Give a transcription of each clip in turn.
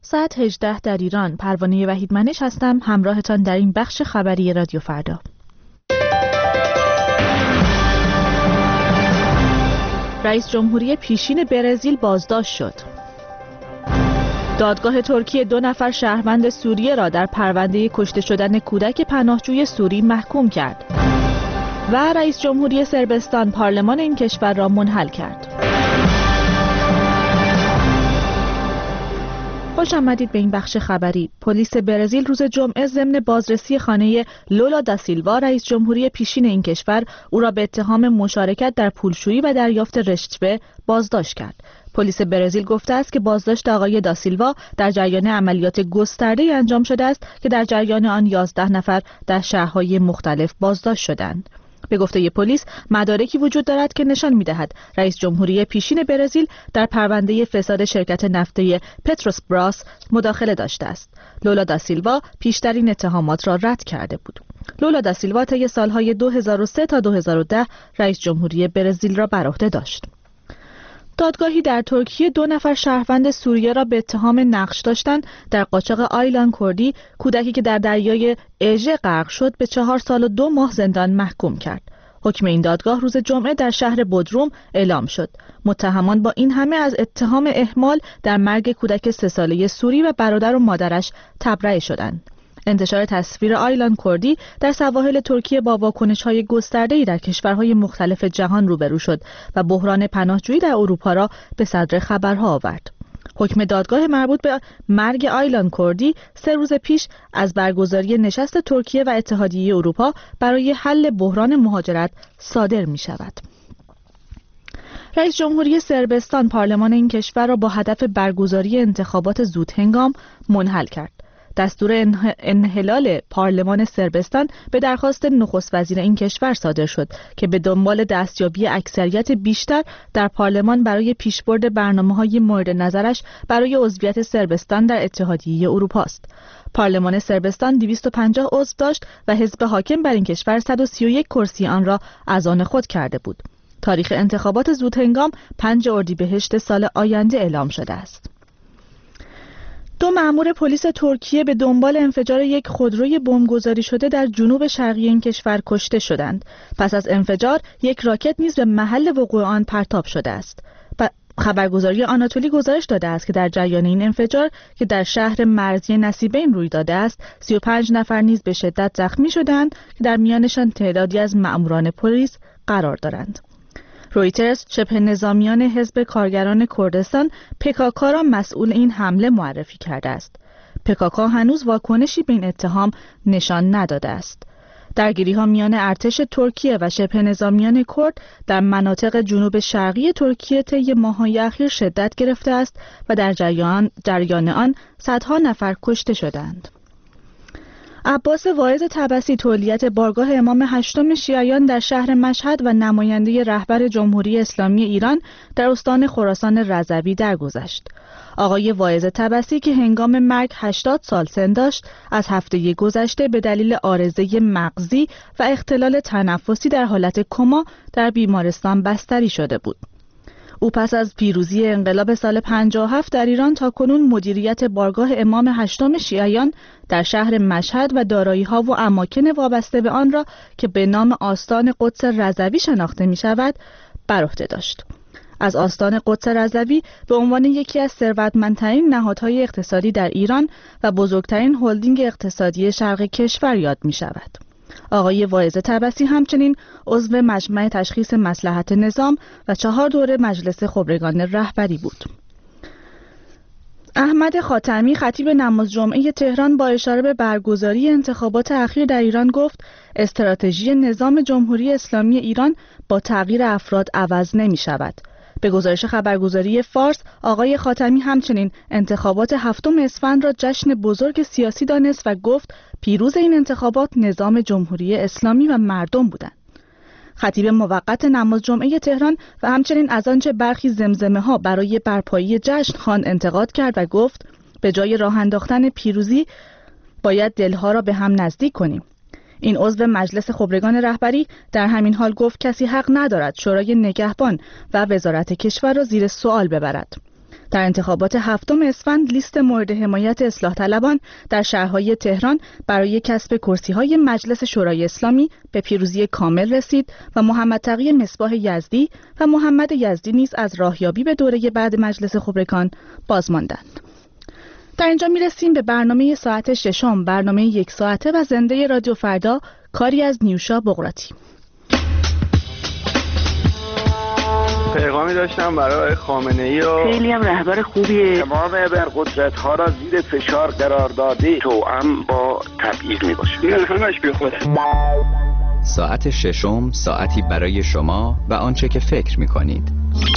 ساعت 18 در ایران. پروانه وحیدمنش هستم، همراهتان در این بخش خبری رادیو فردا. رئیس جمهوری پیشین برزیل بازداشت شد. دادگاه ترکیه 2 نفر شهروند سوریه را در پرونده کشته شدن کودک پناهجوی سوری محکوم کرد. و رئیس جمهوری صربستان پارلمان این کشور را منحل کرد. خوش آمدید به این بخش خبری. پلیس برزیل روز جمعه ضمن بازرسی خانه لولا دا سیلوا رئیس جمهوری پیشین این کشور او را به اتهام مشارکت در پولشویی و دریافت رشوه بازداشت کرد. پلیس برزیل گفته است که بازداشت آقای دا سیلوا در جریان عملیات گسترده‌ای انجام شده است که در جریان آن 11 نفر در شهرهای مختلف بازداشت شدند. به گفته پلیس مدارکی وجود دارد که نشان می‌دهد رئیس جمهوری پیشین برزیل در پرونده فساد شرکت نفتی پتروس براس مداخله داشته است. لولا دا سیلوا پیشترین اتهامات را رد کرده بود. لولا دا سیلوا طی سالهای 2003 تا 2010 رئیس جمهوری برزیل را بر عهده داشت. دادگاهی در ترکیه 2 نفر شهروند سوریه را به اتهام نقش داشتن در قاچاق آیلان کردی، کودکی که در دریای اژه غرق شد، به 4 سال و 2 ماه زندان محکوم کرد. حکم این دادگاه روز جمعه در شهر بودروم اعلام شد. متهمان با این همه از اتهام اهمال در مرگ کودک 3 ساله سوری و برادر و مادرش تبرئه شدند. انتشار تصویر آیلان کردی در سواحل ترکیه با واکنش‌های گسترده‌ای در کشورهای مختلف جهان روبرو شد و بحران پناهجویی در اروپا را به صدر خبرها آورد. حکم دادگاه مربوط به مرگ آیلان کردی 3 روز پیش از برگزاری نشست ترکیه و اتحادیه اروپا برای حل بحران مهاجرت صادر می‌شود. رئیس جمهوری صربستان پارلمان این کشور را با هدف برگزاری انتخابات زودهنگام منحل کرد. دستور انحلال پارلمان صربستان به درخواست نخست وزیر این کشور صادر شد که به دنبال دستیابی اکثریت بیشتر در پارلمان برای پیشبرد برنامه‌های مورد نظرش برای عضویت صربستان در اتحادیه اروپا است. پارلمان صربستان 250 عضو داشت و حزب حاکم بر این کشور 131 کرسی آن را از آن خود کرده بود. تاریخ انتخابات زودهنگام 5 اردیبهشت سال آینده اعلام شده است. 2 مأمور پلیس ترکیه به دنبال انفجار یک خودروی بمبگذاری شده در جنوب شرقی این کشور کشته شدند. پس از انفجار یک راکت نیز به محل وقوع آن پرتاب شده است. خبرگزاری آناتولی گزارش داده است که در جریان این انفجار که در شهر مرزی نصیبین روی داده است، 35 نفر نیز به شدت زخمی شدند که در میانشان تعدادی از مأموران پلیس قرار دارند. رویترز شبه نظامیان حزب کارگران کردستان PKK را مسئول این حمله معرفی کرده است. PKK هنوز واکنشی به این اتهام نشان نداده است. درگیری‌ها میان ارتش ترکیه و شبه نظامیان کرد در مناطق جنوب شرقی ترکیه طی ماه‌های اخیر شدت گرفته است و در جریان آن صدها نفر کشته شدند. عباس واعظ طبسی تولیت بارگاه امام 8 شیعیان در شهر مشهد و نماینده رهبر جمهوری اسلامی ایران در استان خراسان رضوی درگذشت. آقای واعظ طبسی که هنگام مرگ 80 سال سن داشت، از هفته گذشته به دلیل عارضه مغزی و اختلال تنفسی در حالت کما در بیمارستان بستری شده بود. او پس از پیروزی انقلاب سال 57 در ایران تاکنون مدیریت بارگاه امام 8 شیعیان در شهر مشهد و دارایی‌ها و اماکن وابسته به آن را که به نام آستان قدس رضوی شناخته می‌شود بر عهده داشت. از آستان قدس رضوی به عنوان یکی از ثروتمندترین نهادهای اقتصادی در ایران و بزرگترین هلدینگ اقتصادی شرق کشور یاد می‌شود. آقای واعظ طبسی همچنین عضو مجمع تشخیص مصلحت نظام و 4 دوره مجلس خبرگان رهبری بود. احمد خاتمی خطیب نماز جمعه تهران با اشاره به برگزاری انتخابات اخیر در ایران گفت استراتژی نظام جمهوری اسلامی ایران با تغییر افراد عوض نمی شود. به گزارش خبرگزاری فارس، آقای خاتمی همچنین انتخابات 7 اسفند را جشن بزرگ سیاسی دانست و گفت پیروز این انتخابات نظام جمهوری اسلامی و مردم بودند. خطیب موقت نماز جمعه تهران و همچنین از آنچه برخی زمزمه ها برای برپایی جشن خواند انتقاد کرد و گفت به جای راه انداختن پیروزی باید دلها را به هم نزدیک کنیم. این عضو مجلس خبرگان رهبری در همین حال گفت کسی حق ندارد شورای نگهبان و وزارت کشور را زیر سوال ببرد. در انتخابات 7 اسفند لیست مورد حمایت اصلاح طلبان در شهرهای تهران برای کسب کرسی‌های مجلس شورای اسلامی به پیروزی کامل رسید و محمد تقی مصباح یزدی و محمد یزدی نیز از راهیابی به دوره بعد مجلس خبرگان باز ماندند. در اینجا میرسیم به برنامه ساعت 6، برنامه 1 ساعته و زنده رادیو فردا، کاری از نیوشا بقراتی. پیغامی داشتم برای خامنه‌ای و خیلی هم رهبر خوبیه. تمام ابرقدرت‌ها را زیر فشار قرار داده، توأم با تبعیض میباشه. این همش بی خوده. ساعت 6 ساعتی برای شما و آنچه که فکر می‌کنید.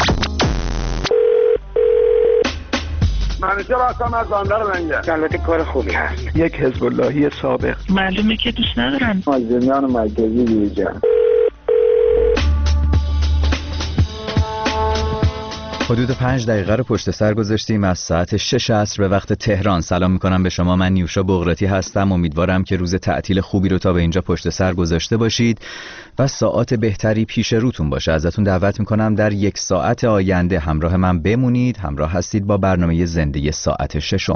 منوچهر هستم از بندر منگل. البته کار خوبی هست. یک حزب اللهی سابق. معلومه که دوست ندارن. مازنیان مرکزی دیجا. حدود 5 دقیقه رو پشت سر گذاشتیم از ساعت 6 عصر به وقت تهران. سلام میکنم به شما، من نیوشا بقراتی هستم. امیدوارم که روز تعطیل خوبی رو تا به اینجا پشت سر گذاشته باشید و ساعات بهتری پیش روتون باشه. ازتون دعوت میکنم در 1 ساعت آینده همراه من بمونید. همراه هستید با برنامه زنده ساعت 6.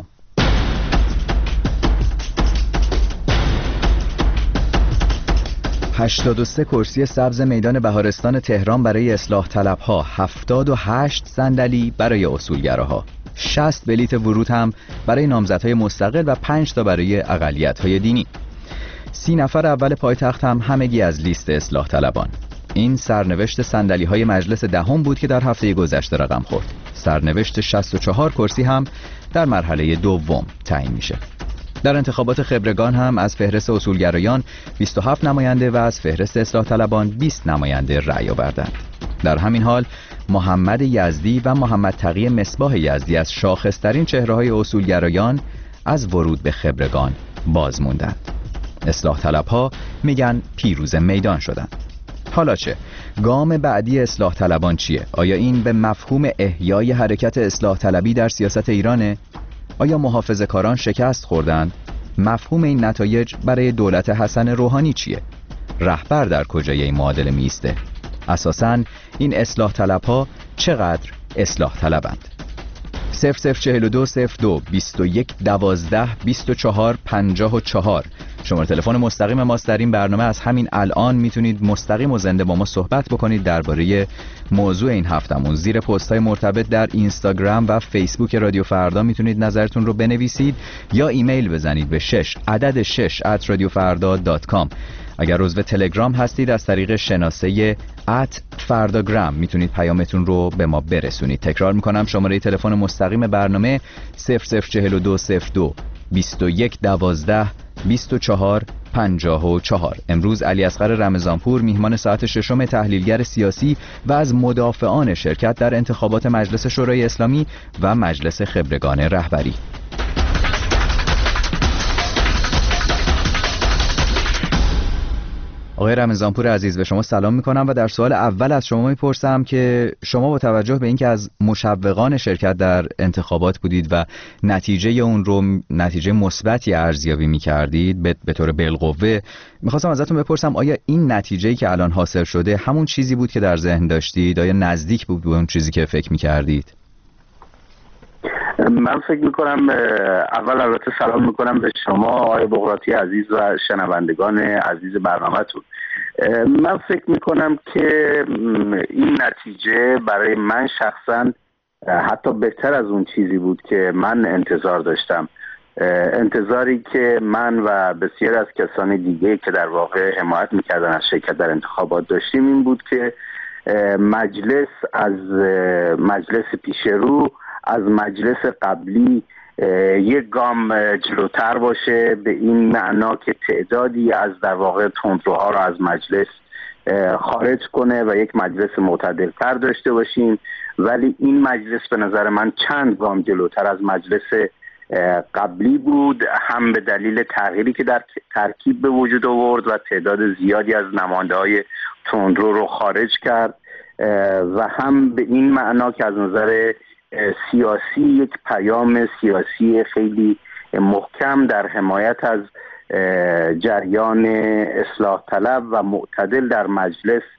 83 کرسی سبز میدان بهارستان تهران برای اصلاح طلبها، 78 صندلی برای اصولگراها، 60 بلیت ورود هم برای نامزدهای مستقل و 5 تا برای اقلیت‌های دینی. 30 نفر اول پایتخت هم همگی از لیست اصلاح طلبان. این سرنوشت صندلی‌های مجلس دهم بود که در هفته گذشته رقم خورد. سرنوشت 64 کرسی هم در مرحله دوم تعیین میشه. در انتخابات خبرگان هم از فهرست اصولگرایان 27 نماینده و از فهرست اصلاح طلبان 20 نماینده رأی آوردند. در همین حال محمد یزدی و محمد تقی مصباح یزدی از شاخص‌ترین چهره‌های اصولگرایان از ورود به خبرگان باز موندند. اصلاح طلبها میگن پیروز میدان شدند. حالا چه؟ گام بعدی اصلاح طلبان چیه؟ آیا این به مفهوم احیای حرکت اصلاح طلبی در سیاست ایرانه؟ آیا محافظه‌کاران شکست خوردند؟ مفهوم این نتایج برای دولت حسن روحانی چیه؟ رهبر در کجای این معادله میسته؟ اساساً این اصلاح طلبها چقدر اصلاح طلبند؟ 0042 02 21 12 24 54 شماره تلفن مستقیم ماست در این برنامه. از همین الان میتونید مستقیم و زنده با ما صحبت بکنید درباره موضوع این هفتمون. زیر پست‌های مرتبط در اینستاگرام و فیسبوک رادیو فردا میتونید نظرتون رو بنویسید یا ایمیل بزنید به 6@radiofarda.com. اگر عضو تلگرام هستید از طریق شناسه @فرداگرام میتونید پیامتون رو به ما برسونید. تکرار میکنم شماره تلفن مستقیم برنامه 0042 02 21 12 24 54. امروز علیاصغر رمضانپور میهمان ساعت 6 تحلیلگر سیاسی و از مدافعان شرکت در انتخابات مجلس شورای اسلامی و مجلس خبرگان رهبری. آقای رمضانپور عزیز به شما سلام میکنم و در سوال اول از شما میپرسم که شما با توجه به اینکه از مشوقان شرکت در انتخابات بودید و نتیجه اون رو نتیجه مثبتی ارزیابی میکردید به طور بالقوه، میخواستم ازتون بپرسم آیا این نتیجه‌ای که الان حاصل شده همون چیزی بود که در ذهن داشتید؟ آیا نزدیک بود به اون چیزی که فکر میکردید؟ من فکر میکنم اول البته سلام میکنم به شما آقای بقراتی عزیز و شنوندگان عزیز برنامه‌تون. من فکر میکنم که این نتیجه برای من شخصا حتی بهتر از اون چیزی بود که من انتظار داشتم. انتظاری که من و بسیار از کسان دیگه که در واقع حمایت میکردن از شرکت در انتخابات داشتیم این بود که مجلس از مجلس پیشرو از مجلس قبلی یک گام جلوتر باشه، به این معنا که تعدادی از در واقع تندروها رو از مجلس خارج کنه و یک مجلس معتدل‌تر داشته باشیم. ولی این مجلس به نظر من چند گام جلوتر از مجلس قبلی بود، هم به دلیل تغییری که در ترکیب به وجود آورد و تعداد زیادی از نماینده‌های تندرو رو خارج کرد و هم به این معنا که از نظر سیاسی یک پیام سیاسی خیلی محکم در حمایت از جریان اصلاح طلب و معتدل در مجلس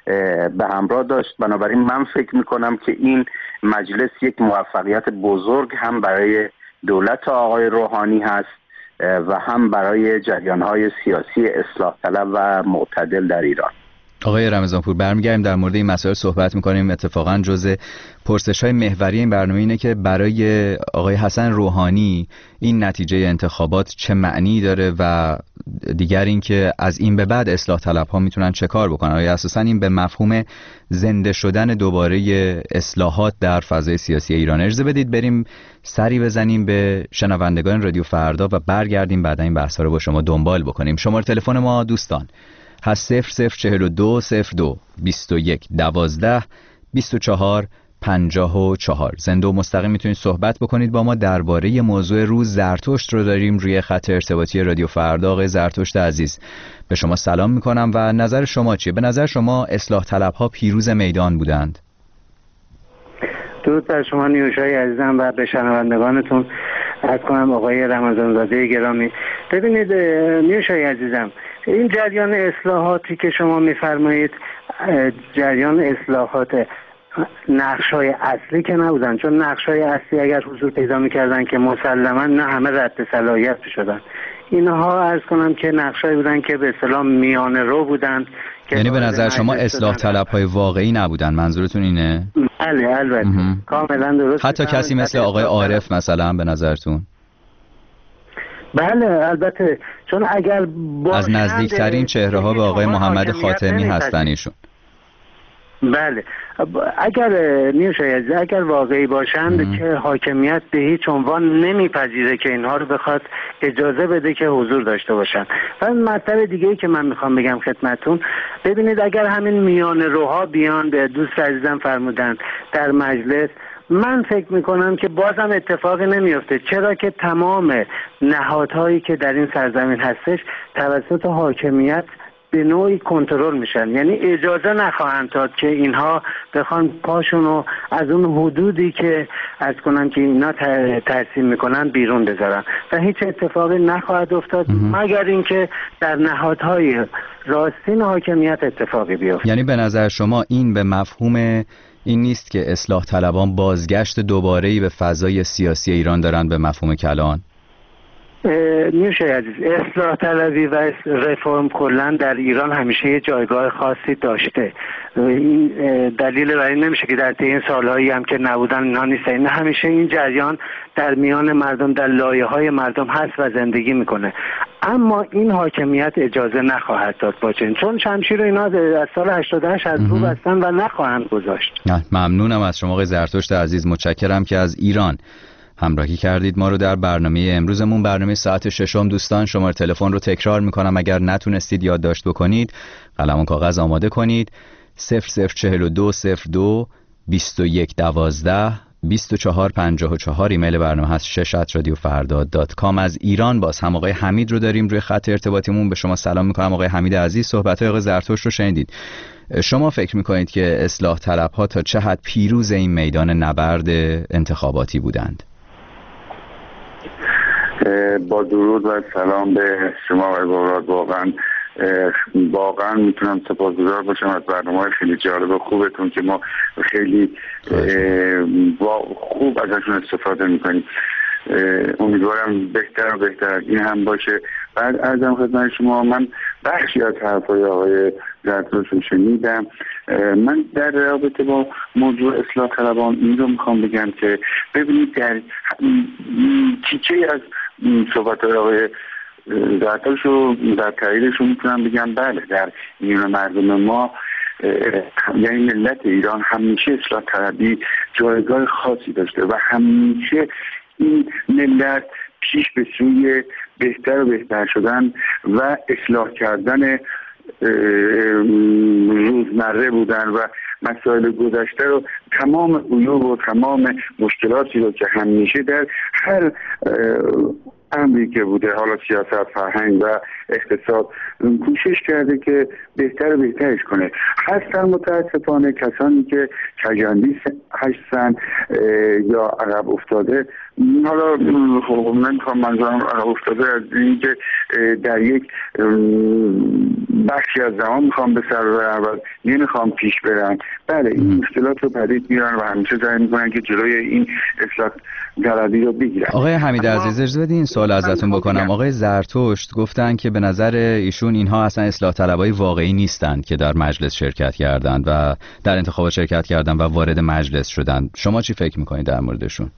به همراه داشت. بنابراین من فکر میکنم که این مجلس یک موفقیت بزرگ هم برای دولت آقای روحانی هست و هم برای جریان‌های سیاسی اصلاح طلب و معتدل در ایران. آقای رمضانپور، برمیگردیم در مورد این مسائل صحبت میکنیم. اتفاقا جزء پرسش‌های محوری این برنامه اینه که برای آقای حسن روحانی این نتیجه انتخابات چه معنی داره و دیگر این که از این به بعد اصلاح طلب‌ها میتونن چه کار بکنن. آیا اساساً این به مفهوم زنده شدن دوباره اصلاحات در فضای سیاسی ایران؟ اجازه بدید بریم سری بزنیم به شنوندگان رادیو فردا و برگردیم بعد این بحث‌ها رو با شما دنبال بکنیم. شماره تلفن ما دوستان هست 0042 02 21 12 24 54. زنده و مستقیم میتونید صحبت بکنید با ما درباره موضوع روز. زرتشت رو داریم روی خط ارتباطی رادیو فردا. آقای زرتشت عزیز، به شما سلام میکنم و نظر شما چیه؟ به نظر شما اصلاح طلبها پیروز میدان بودند؟ درود بر شما نیوشای عزیزم و به شنوندگانتون. عرض کنم آقای رمضانزاده گرامی، ببینید نیوشای عزیزم، این جریان اصلاحاتی که شما میفرمایید جریان اصلاحات نقش‌های اصلی که نبودن، چون نقش‌های اصلی اگر حضور پیدا می‌کردن که مسلماً نه همه رد صلاحیت شدن. اینها عرض کنم که نقش‌هایی بودن که به اصطلاح میانه رو بودن. یعنی به نظر شما اصلاح طلب‌های واقعی نبودن، منظورتون اینه؟ بله البته کاملا درست. حتی کسی مثل آقای عارف مثلا به نظرتون؟ بله البته، چون اگر از نزدیکترین چهره‌ها به آقای محمد خاتمی هستن ایشون. بله اگر نیوشای اگر واقعی باشند که حاکمیت به هیچ عنوان نمیپذیره که اینها رو بخواد اجازه بده که حضور داشته باشن. و مطلب دیگه‌ای که من میخوام بگم خدمتتون، ببینید اگر همین میان روها بیان، به دوست عزیزم فرمودن در مجلس، من فکر میکنم که بازم اتفاقی نمیفته، چرا که تمام نهادهایی که در این سرزمین هستش توسط حاکمیت به نوعی کنترل میشن، یعنی اجازه نخواهند داد که اینها بخوان پاشونو از اون حدودی که از کنن که اینا ترسیم میکنن بیرون بذارن و هیچ اتفاقی نخواهد افتاد مگر اینکه در نهادهای راستین حاکمیت اتفاقی بیفته. یعنی به نظر شما این به مفهوم این نیست که اصلاح طلبان بازگشت دوباره‌ای به فضای سیاسی ایران دارن به مفهوم کلان؟ نیوشای عزیز، اصلاح طلبی و رفرم کلا در ایران همیشه یه جایگاه خاصی داشته. این دلیل برای نمیشه که در طی این سالهایی هم که نبودن اینها نیستن. این همیشه این جریان در میان مردم، در لایه‌های مردم هست و زندگی میکنه. اما این حاکمیت اجازه نخواهد داد باشه، چون شمشیر اینا از سال 88 از رو بستن و نخواهند گذاشت. ممنونم از شما آقای زرتشت عزیز، متشکرم که از ایران همراهی کردید ما رو در برنامه امروزمون. برنامه ساعت 6 دوستان، شماره تلفن رو تکرار میکنم اگر نتونستید یادداشت بکنید قلم و کاغذ آماده کنید. 0042 02 21 12 24 54. ایمیل برنامه هست شش@radiofarda.com. از ایران باز هم آقای حمید رو داریم روی خط ارتباطیمون. به شما سلام میکنم آقای حمید عزیز. صحبت‌های آقای زرتشت رو شنیدید. شما فکر میکنید که اصلاح طلب‌ها تا چه حد پیروز این میدان نبرد انتخاباتی بودند؟ با درود و سلام به شما آقای بغرات، واقعا میتونم سپاسگزار باشم از برنامه‌های خیلی جالب و خوبتون که ما خیلی خوب ازشون استفاده میکنیم. امیدوارم بهتر و بهتر این هم باشه. بعد ازم خدمت شما، من بخشی از حرفای آقای زرتشت رو شنیدم. من در رابطه با موضوع اصلاح طلبان این رو میخوام بگم که ببینید در تیکه از صحبت‌های آقای زرتشت رو در تاییدش رو میتونم بگم بله، در میان مردم ما یعنی ملت ایران همیشه اصلاح طلبی جایگاه خاصی داشته و همیشه این ملت پیش به سوی بهتر و بهتر شدن و اصلاح کردن روزمره بودن و مسائل گذشته رو، تمام عیوب و تمام مشکلاتی رو که همیشه در هر امری که بوده، حالا سیاست، فرهنگ و اقتصاد، کوشش کرده که بهتر و بهترش کنه. هستن متاسفانه کسانی که کجندی هستن یا عقب افتاده. حالا نمیخوام منظورم عقب افتاده از این که در یک بخشی از زمان میخوام به سر ببرن و نمیخوام پیش برن. بله این مشکلات رو پدید میارن و همیشه سعی میکنن که جلوی این اصلاح طلبی رو بگیرن. آقای حمید عزیز اجازه بدین این سوال ازتون بکنم. آقای زرتشت گفتن که به نظر ایشون اینها اصلا اصلاح طلبای واقعی نیستند که در مجلس شرکت کردند و در انتخابات شرکت کردند و وارد مجلس شدند. شما چی فکر میکنید در موردشون؟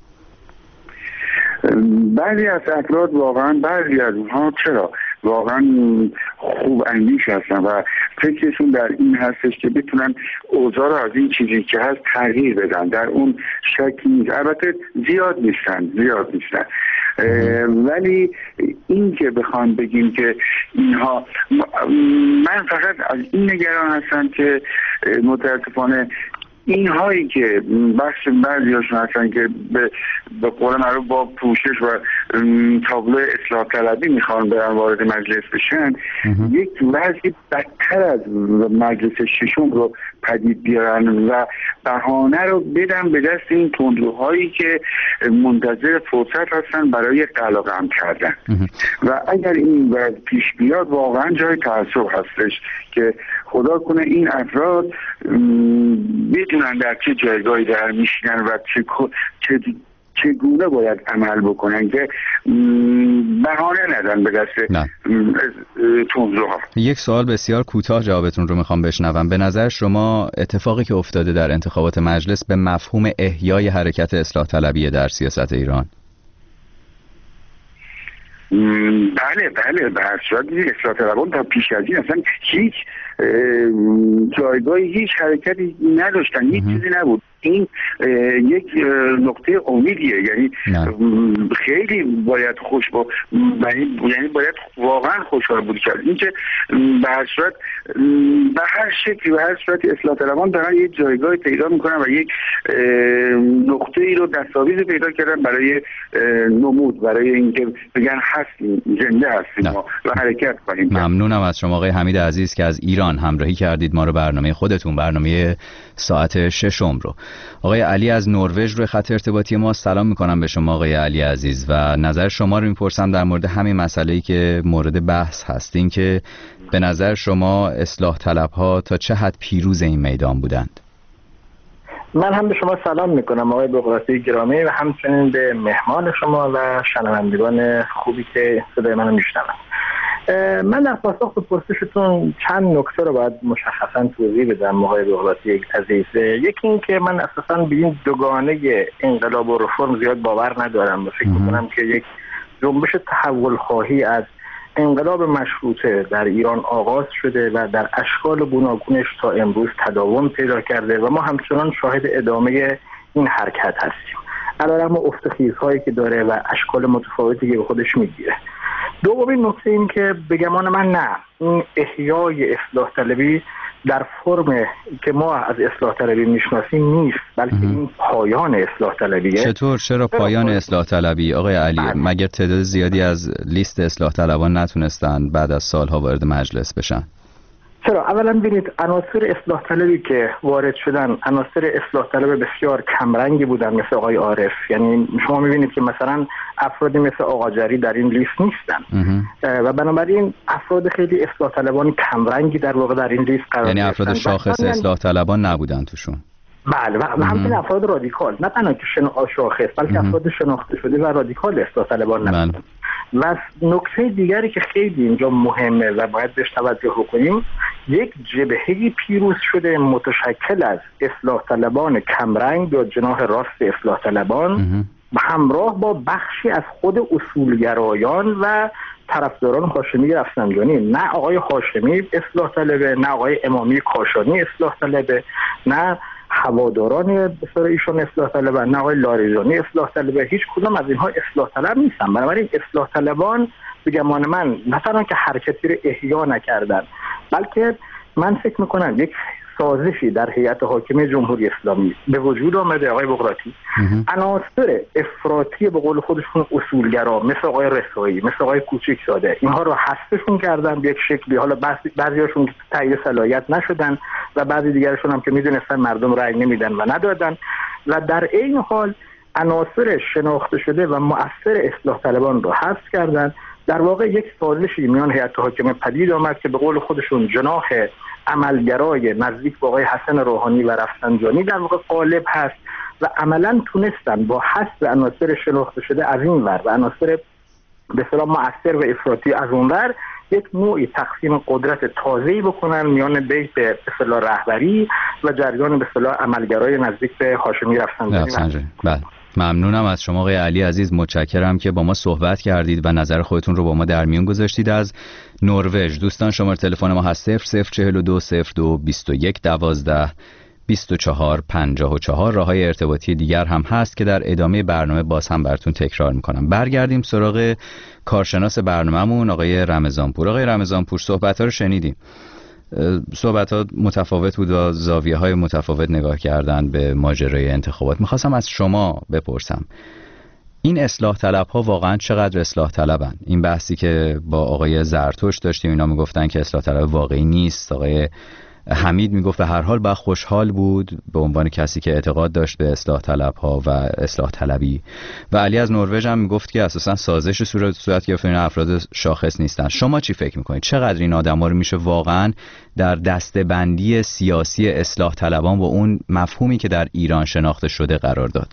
بعضی از افراد واقعا، بعضی از اونها چرا واقعا خوب اندیش هستن و فکرشون در این هستش که بتونن اوضاع رو از این چیزی که هست تغییر بدن. در اون شکی نیست. البته زیاد نیستن ولی این که بخوام بگیم که اینها، من فقط از این نگران هستم که متاسفانه اینهایی که بخش بعضیاشون هستن که به قول معروف با پوشش و تابلو اصلاح طلبی میخوان برن وارد مجلس بشن، یک وضعی بدتر از مجلس ششم رو پدید بیارن و بهانه رو بدن به دست این تندروهایی که منتظر فرصت هستن برای قلقم کردن. و اگر این وضع پیش بیاد واقعا جای تأسف هستش که خدا کنه این افراد بدونن در چه جایگاهی در میشینن و چگونه باید عمل بکنن که بهانه ندن به دست تندروها. یک سوال بسیار کوتاه جوابتون رو میخوام بشنوم. به نظر شما اتفاقی که افتاده در انتخابات مجلس به مفهوم احیای حرکت اصلاح طلبی در سیاست ایران؟ بله به هر صورت اصلاح طلبان تا پیش از این اصلا هیچ جایگاهی، هیچ حرکتی نداشتن، هیچ چیزی نبود. این یک نقطه امیدیه، یعنی خیلی باید یعنی باید واقعا خوشحال بود کرد. این که به هر صورت به هر شکلی به هر صورت اصلاح طلبان دارن یک جایگاهی پیدا میکنن و یک نقطه ای رو دستاویزی پیدا کردن برای نمود، برای اینکه بگن هستیم، زنده هستیم و حرکت کنیم. ممنونم از شما آقای حمید عزیز که از ایران همراهی کردید ما رو. برنامه خودتون، برنامه ساعت 6 رو. آقای علی از نروژ روی خط ارتباطی ما. سلام میکنم به شما آقای علی عزیز و نظر شما رو میپرسم در مورد همین مسئله‌ای که مورد بحث هست، این که به نظر شما اصلاح طلب‌ها تا چه حد پیروز این میدان بودند؟ من هم به شما سلام میکنم آقای بقراطی گرامی و همچنین به مهمان شما و شنوندگان خوبی که صدای منو میشنون. من در پاسخ به پرسشتون چند نکته رو باید مشخصا توضیح بدم آقای بقراطی عزیز. یکی این که من اساساً به این دوگانه انقلاب و رفرم زیاد باور ندارم و فکر میکنم که یک جنبش تحول خواهی از انقلاب مشروطه در ایران آغاز شده و در اشکال گوناگونش تا امروز تداوم پیدا کرده و ما همچنان شاهد ادامه این حرکت هستیم علیرغم افتخیزهایی که داره و اشکال متفاوتی که به خودش میگیره. دومین نکته این که به گمان من نه، این احیای اصلاح طلبی در فرم که ما از اصلاح طلبی میشناسیم نیست، بلکه این پایان اصلاح طلبیه. چرا پایان اصلاح طلبی آقای علی؟ مگر تعداد زیادی از لیست اصلاح طلبان نتونستن بعد از سالها وارد مجلس بشن؟ چرا؟ اولا ببینید عناصر اصلاح طلبی که وارد شدن عناصر اصلاح طلب بسیار کمرنگی بودن مثل آقای عارف. یعنی شما میبینید که مثلا افرادی مثل آقا جری در این لیست نیستن و بنابراین افراد خیلی اصلاح طلبان کمرنگی در واقع در این لیست قرار یعنی افراد شاخص اصلاح طلبان نبودن توشون. بله و همچنین افراد رادیکال، نه تنها که شاخص بلکه افراد شناخته شده و رادیکال اصلاح طلبان نبودن. و نکته دیگری که خیلی اینجا مهمه و باید بهش توجه کنیم، یک جبهه پیروز شده متشکل از اصلاح طلبان کمرنگ یا جناح راست اصلاح طلبان همراه با بخشی از خود اصولگرایان و طرفداران هاشمی رفسنجانی. نه آقای هاشمی اصلاح طلبه، نه آقای امامی کاشانی اصلاح طلبه، نه هواداران بسیار ایشون اصلاح طلبه، نه آقای لاریجانی اصلاح طلبه. هیچ کدام از اینها اصلاح طلب نیستن. بنابراین اصلاح طلبان به گمان من نه تنها که حرکتی رو احیا نکردن، بلکه من فکر میکنم یک سازشی در هیئت حاکمه جمهوری اسلامی به وجود آمده آقای بقراطی. عناصر افراطی به قول خودشون اصولگرا مثل آقای رسایی، مثل آقای کوچکزاده، اینها رو حذفشون کردن به یک شکلی. حالا بعضیاشون تایید صلاحیت نشدن و بعضی دیگرشون هم که میدونستن مردم رأی نمیدن و ندادن و در این حال عناصر شناخته شده و مؤثر اصلاح طلبان رو حذف کردن در واقع یک سازشی میان هیئت حاکمه پدید آمد که به قول خودشون جناح عملگرای نزدیک به آقای حسن روحانی و رفسنجانی در واقع غالب هست و عملا تونستن با حذف عناصر شناخته شده از این ور و عناصر به اصطلاح مؤثر و افراطی از اون ور یک نوعی تقسیم قدرت تازه‌ای بکنن میان بیت به اصطلاح رهبری و جریان به اصطلاح عملگرای نزدیک به هاشمی رفسنجانی. بله. ممنونم از شما آقای علی عزیز، متشکرم که با ما صحبت کردید و نظر خودتون رو با ما در میون گذاشتید. از نروژ دوستان شماره تلفن ما هست 0042 02 21 12 24 54. راههای ارتباطی دیگر هم هست که در ادامه برنامه باز هم براتون تکرار میکنم. برگردیم سراغ کارشناس برنامه‌مون آقای رمضانپور. آقای رمضانپور، صحبت‌ها رو شنیدیم. صحبت‌ها متفاوت بود و زاویه‌های متفاوت نگاه کردن به ماجرای انتخابات. می‌خواستم از شما بپرسم این اصلاح طلب‌ها واقعا چقدر اصلاح طلبن؟ این بحثی که با آقای زرتشت داشتیم، اینا میگفتن که اصلاح طلب واقعی نیست. آقای حمید میگفت به هر حال باید خوشحال بود به عنوان کسی که اعتقاد داشت به اصلاح طلب‌ها و اصلاح طلبی، و علی از نروژ هم میگفت که اساسا سازش صورت گرفته، این افراد شاخص نیستن. شما چی فکر میکنید؟ چقدر این آدم‌ها رو میشه واقعا در دسته‌بندی سیاسی اصلاح طلبان با اون مفهومی که در ایران شناخته شده قرار داد؟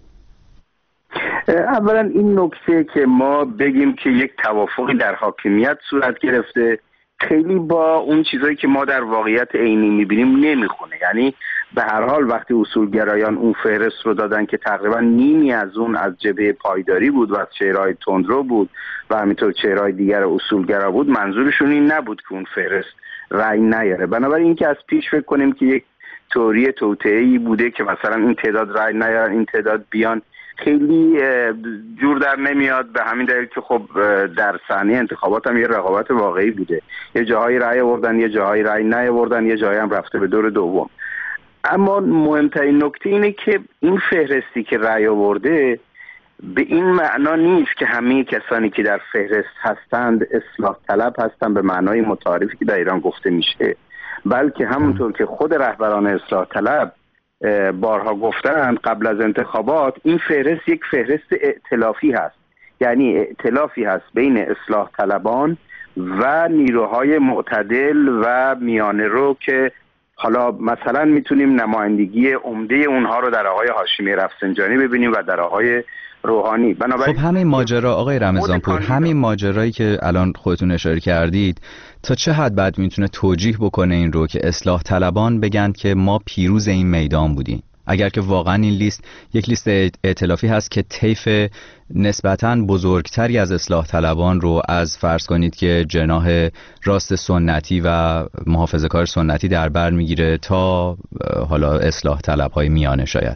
اولا این نکته که ما بگیم که یک توافقی در حاکمیت صورت گرفته خیلی با اون چیزایی که ما در واقعیت عینی میبینیم نمیخونه. یعنی به هر حال وقتی اصولگرایان اون فهرست رو دادن که تقریبا نیمی از اون از جبهه پایداری بود و از چهره‌های تندرو بود و همینطور چهره‌های دیگر اصولگرا بود، منظورشون این نبود که اون فهرست رأی نیاره. بنابراین اینکه از پیش فکر کنیم که یک تئوری توطئه‌ای بوده که مثلا این تعداد رأی نیارن این تعداد بیان، خیلی جور در نمیاد. به همین دلیل که خب در صحنه انتخابات هم یه رقابت واقعی بوده، یه جاهایی رأی آوردن یه جاهایی رأی نیاوردن، یه جایی هم رفته به دور دوم. اما مهمترین نکته اینه که این فهرستی که رأی آورده به این معنا نیست که همه کسانی که در فهرست هستند اصلاح طلب هستند به معنای متعارفی که در ایران گفته میشه، بلکه همونطور که خود رهبران اصلاح طلب بارها گفتند قبل از انتخابات، این فهرست یک فهرست ائتلافی هست. یعنی ائتلافی هست بین اصلاح طلبان و نیروهای معتدل و میانه رو که حالا مثلا میتونیم نمایندگی عمده اونها رو در آقای هاشمی رفسنجانی ببینیم و در آقای روحانی. خب همین ماجرا آقای رمضانپور، همین ماجرایی که الان خودتون اشاره کردید تا چه حد بعد میتونه توجیه بکنه این رو که اصلاح طلبان بگن که ما پیروز این میدان بودیم، اگر که واقعا این لیست یک لیست ائتلافی هست که طیف نسبتاً بزرگتری از اصلاح طلبان رو از فرض کنید که جناح راست سنتی و محافظه‌کار سنتی در بر میگیره تا حالا اصلاح طلب‌های میانه شاید.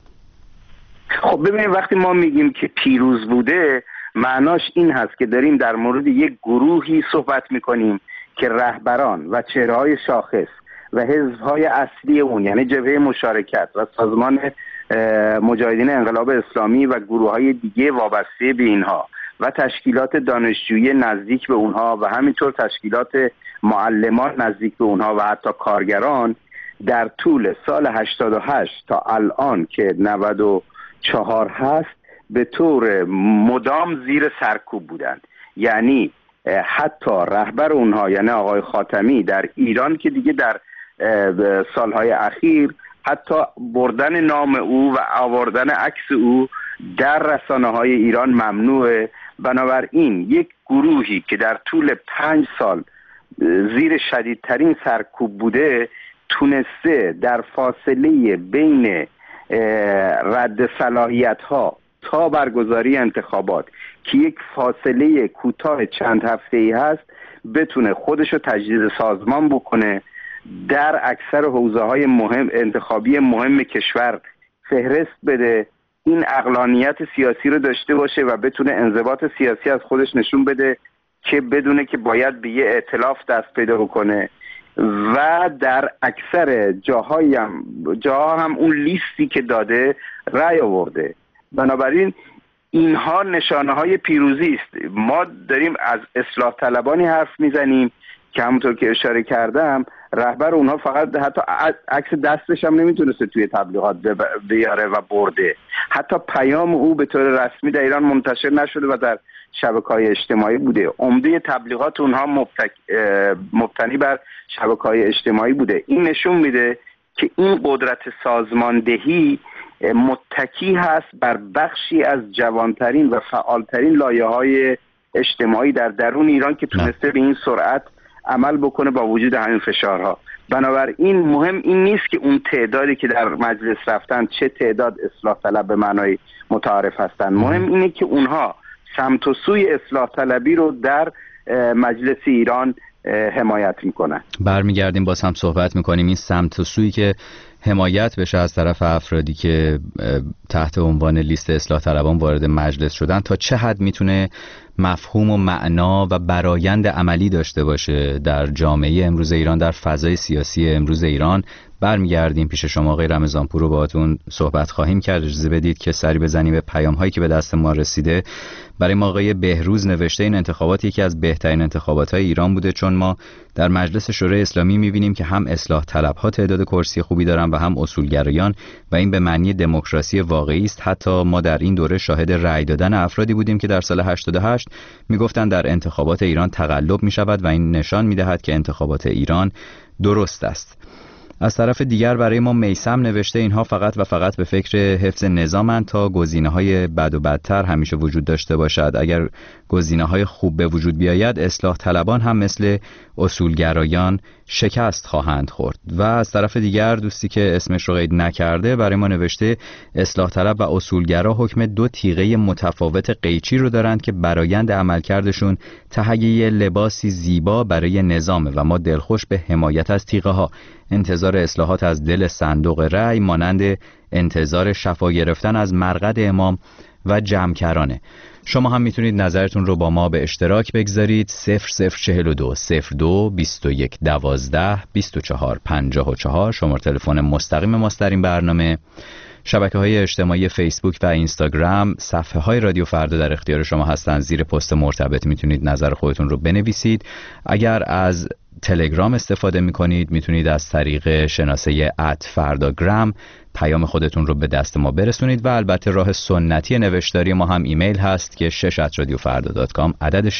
خب ببینید وقتی ما میگیم که پیروز بوده، معناش این هست که داریم در مورد یک گروهی صحبت میکنیم که رهبران و چهره‌های شاخص و حزب‌های اصلی اون، یعنی جبهه مشارکت و سازمان مجاهدین انقلاب اسلامی و گروه‌های دیگه وابسته به اینها و تشکیلات دانشجویی نزدیک به اونها و همینطور تشکیلات معلمان نزدیک به اونها و حتی کارگران در طول سال 88 تا الان که 94 هست به طور مدام زیر سرکوب بودند. یعنی حتی رهبر اونها یعنی آقای خاتمی در ایران که دیگه در سالهای اخیر حتی بردن نام او و آوردن عکس او در رسانه‌های ایران ممنوعه. بنابراین یک گروهی که در طول 5 سال زیر شدیدترین سرکوب بوده تونسته در فاصله بین رد صلاحیت‌ها تا برگزاری انتخابات که یک فاصله کوتاه چند هفته‌ای هست بتونه خودشو تجدید سازمان بکنه، در اکثر حوزه‌های مهم انتخابی مهم کشور فهرست بده، این عقلانیت سیاسی رو داشته باشه و بتونه انضباط سیاسی از خودش نشون بده که بدونه که باید به یه ائتلاف دست پیدا بکنه و در اکثر جاها هم اون لیستی که داده رأی آورده. بنابراین اینها نشانه های پیروزی است. ما داریم از اصلاح طلبانی حرف میزنیم که همونطور که اشاره کردم رهبر اونها فقط حتی عکس دستش هم نمیتونسته توی تبلیغات بیاره و برده. حتی پیام او به طور رسمی در ایران منتشر نشده و در شبکه‌های اجتماعی بوده. عمده تبلیغات اونها مبتنی بر شبکه‌های اجتماعی بوده. این نشون میده که این قدرت سازماندهی متکی هست بر بخشی از جوانترین و فعالترین لایه‌های اجتماعی در درون ایران که تونسته به این سرعت عمل بکنه با وجود همین فشارها. بنابراین مهم این نیست که اون تعدادی که در مجلس رفتن چه تعداد اصلاح طلب به معنای متعارف هستن، مهم اینه که اونها سمت و سوی اصلاح طلبی رو در مجلس ایران حمایت میکنن. برمیگردیم باز هم صحبت میکنیم این سمت و سویی که حمایت بشه از طرف افرادی که تحت عنوان لیست اصلاح طلبان وارد مجلس شدن تا چه حد میتونه مفهوم و معنا و برآیند عملی داشته باشه در جامعه امروز ایران، در فضای سیاسی امروز ایران. برمیگردیم پیش شما آقای رمضانپور رو باهاتون صحبت خواهیم کرد. اجازه بدید که سری بزنیم به پیام هایی که به دست ما رسیده. برای ما آقای بهروز نوشته این انتخابات یکی از بهترین انتخابات های ایران بوده، چون ما در مجلس شورای اسلامی می‌بینیم که هم اصلاح طلب ها تعداد کرسی خوبی دارن و هم اصولگرایان و این به معنی دموکراسی واقعی است. حتی ما در این دوره شاهد رأی دادن افرادی بودیم که در سال 88 میگفتن در انتخابات ایران تقلب میشود و این نشان میدهد که انتخابات ایران درست است. از طرف دیگر برای ما میثم نوشته اینها فقط و فقط به فکر حفظ نظامند تا گزینه‌های بد و بدتر همیشه وجود داشته باشد. اگر گزینه‌های خوب به وجود بیاید اصلاح طلبان هم مثل اصولگرایان شکست خواهند خورد. و از طرف دیگر دوستی که اسمش رو قید نکرده برای ما نوشته اصلاح طلب و اصولگرا حکم دو تیغه متفاوت قیچی رو دارند که برآیند عملکردشون تهیه لباسی زیبا برای نظامه و ما دلخوش به حمایت از تیغه ها. انتظار اصلاحات از دل صندوق رأی مانند انتظار شفا گرفتن از مرقد امام و جمکرانه. شما هم میتونید نظرتون رو با ما به اشتراک بگذارید. 0042 02 21 12 24 54 شماره تلفن مستقیم ماست در این برنامه. شبکه‌های اجتماعی فیسبوک و اینستاگرام، صفحه‌های رادیو فردا در اختیار شما هستند. زیر پست مرتبط میتونید نظر خودتون رو بنویسید. اگر از تلگرام استفاده میکنید میتونید از طریق شناسه @فرداگرام پیام خودتون رو به دست ما برسونید و البته راه سنتی نوشتاری ما هم ایمیل هست که 6@radiofarda.com عدد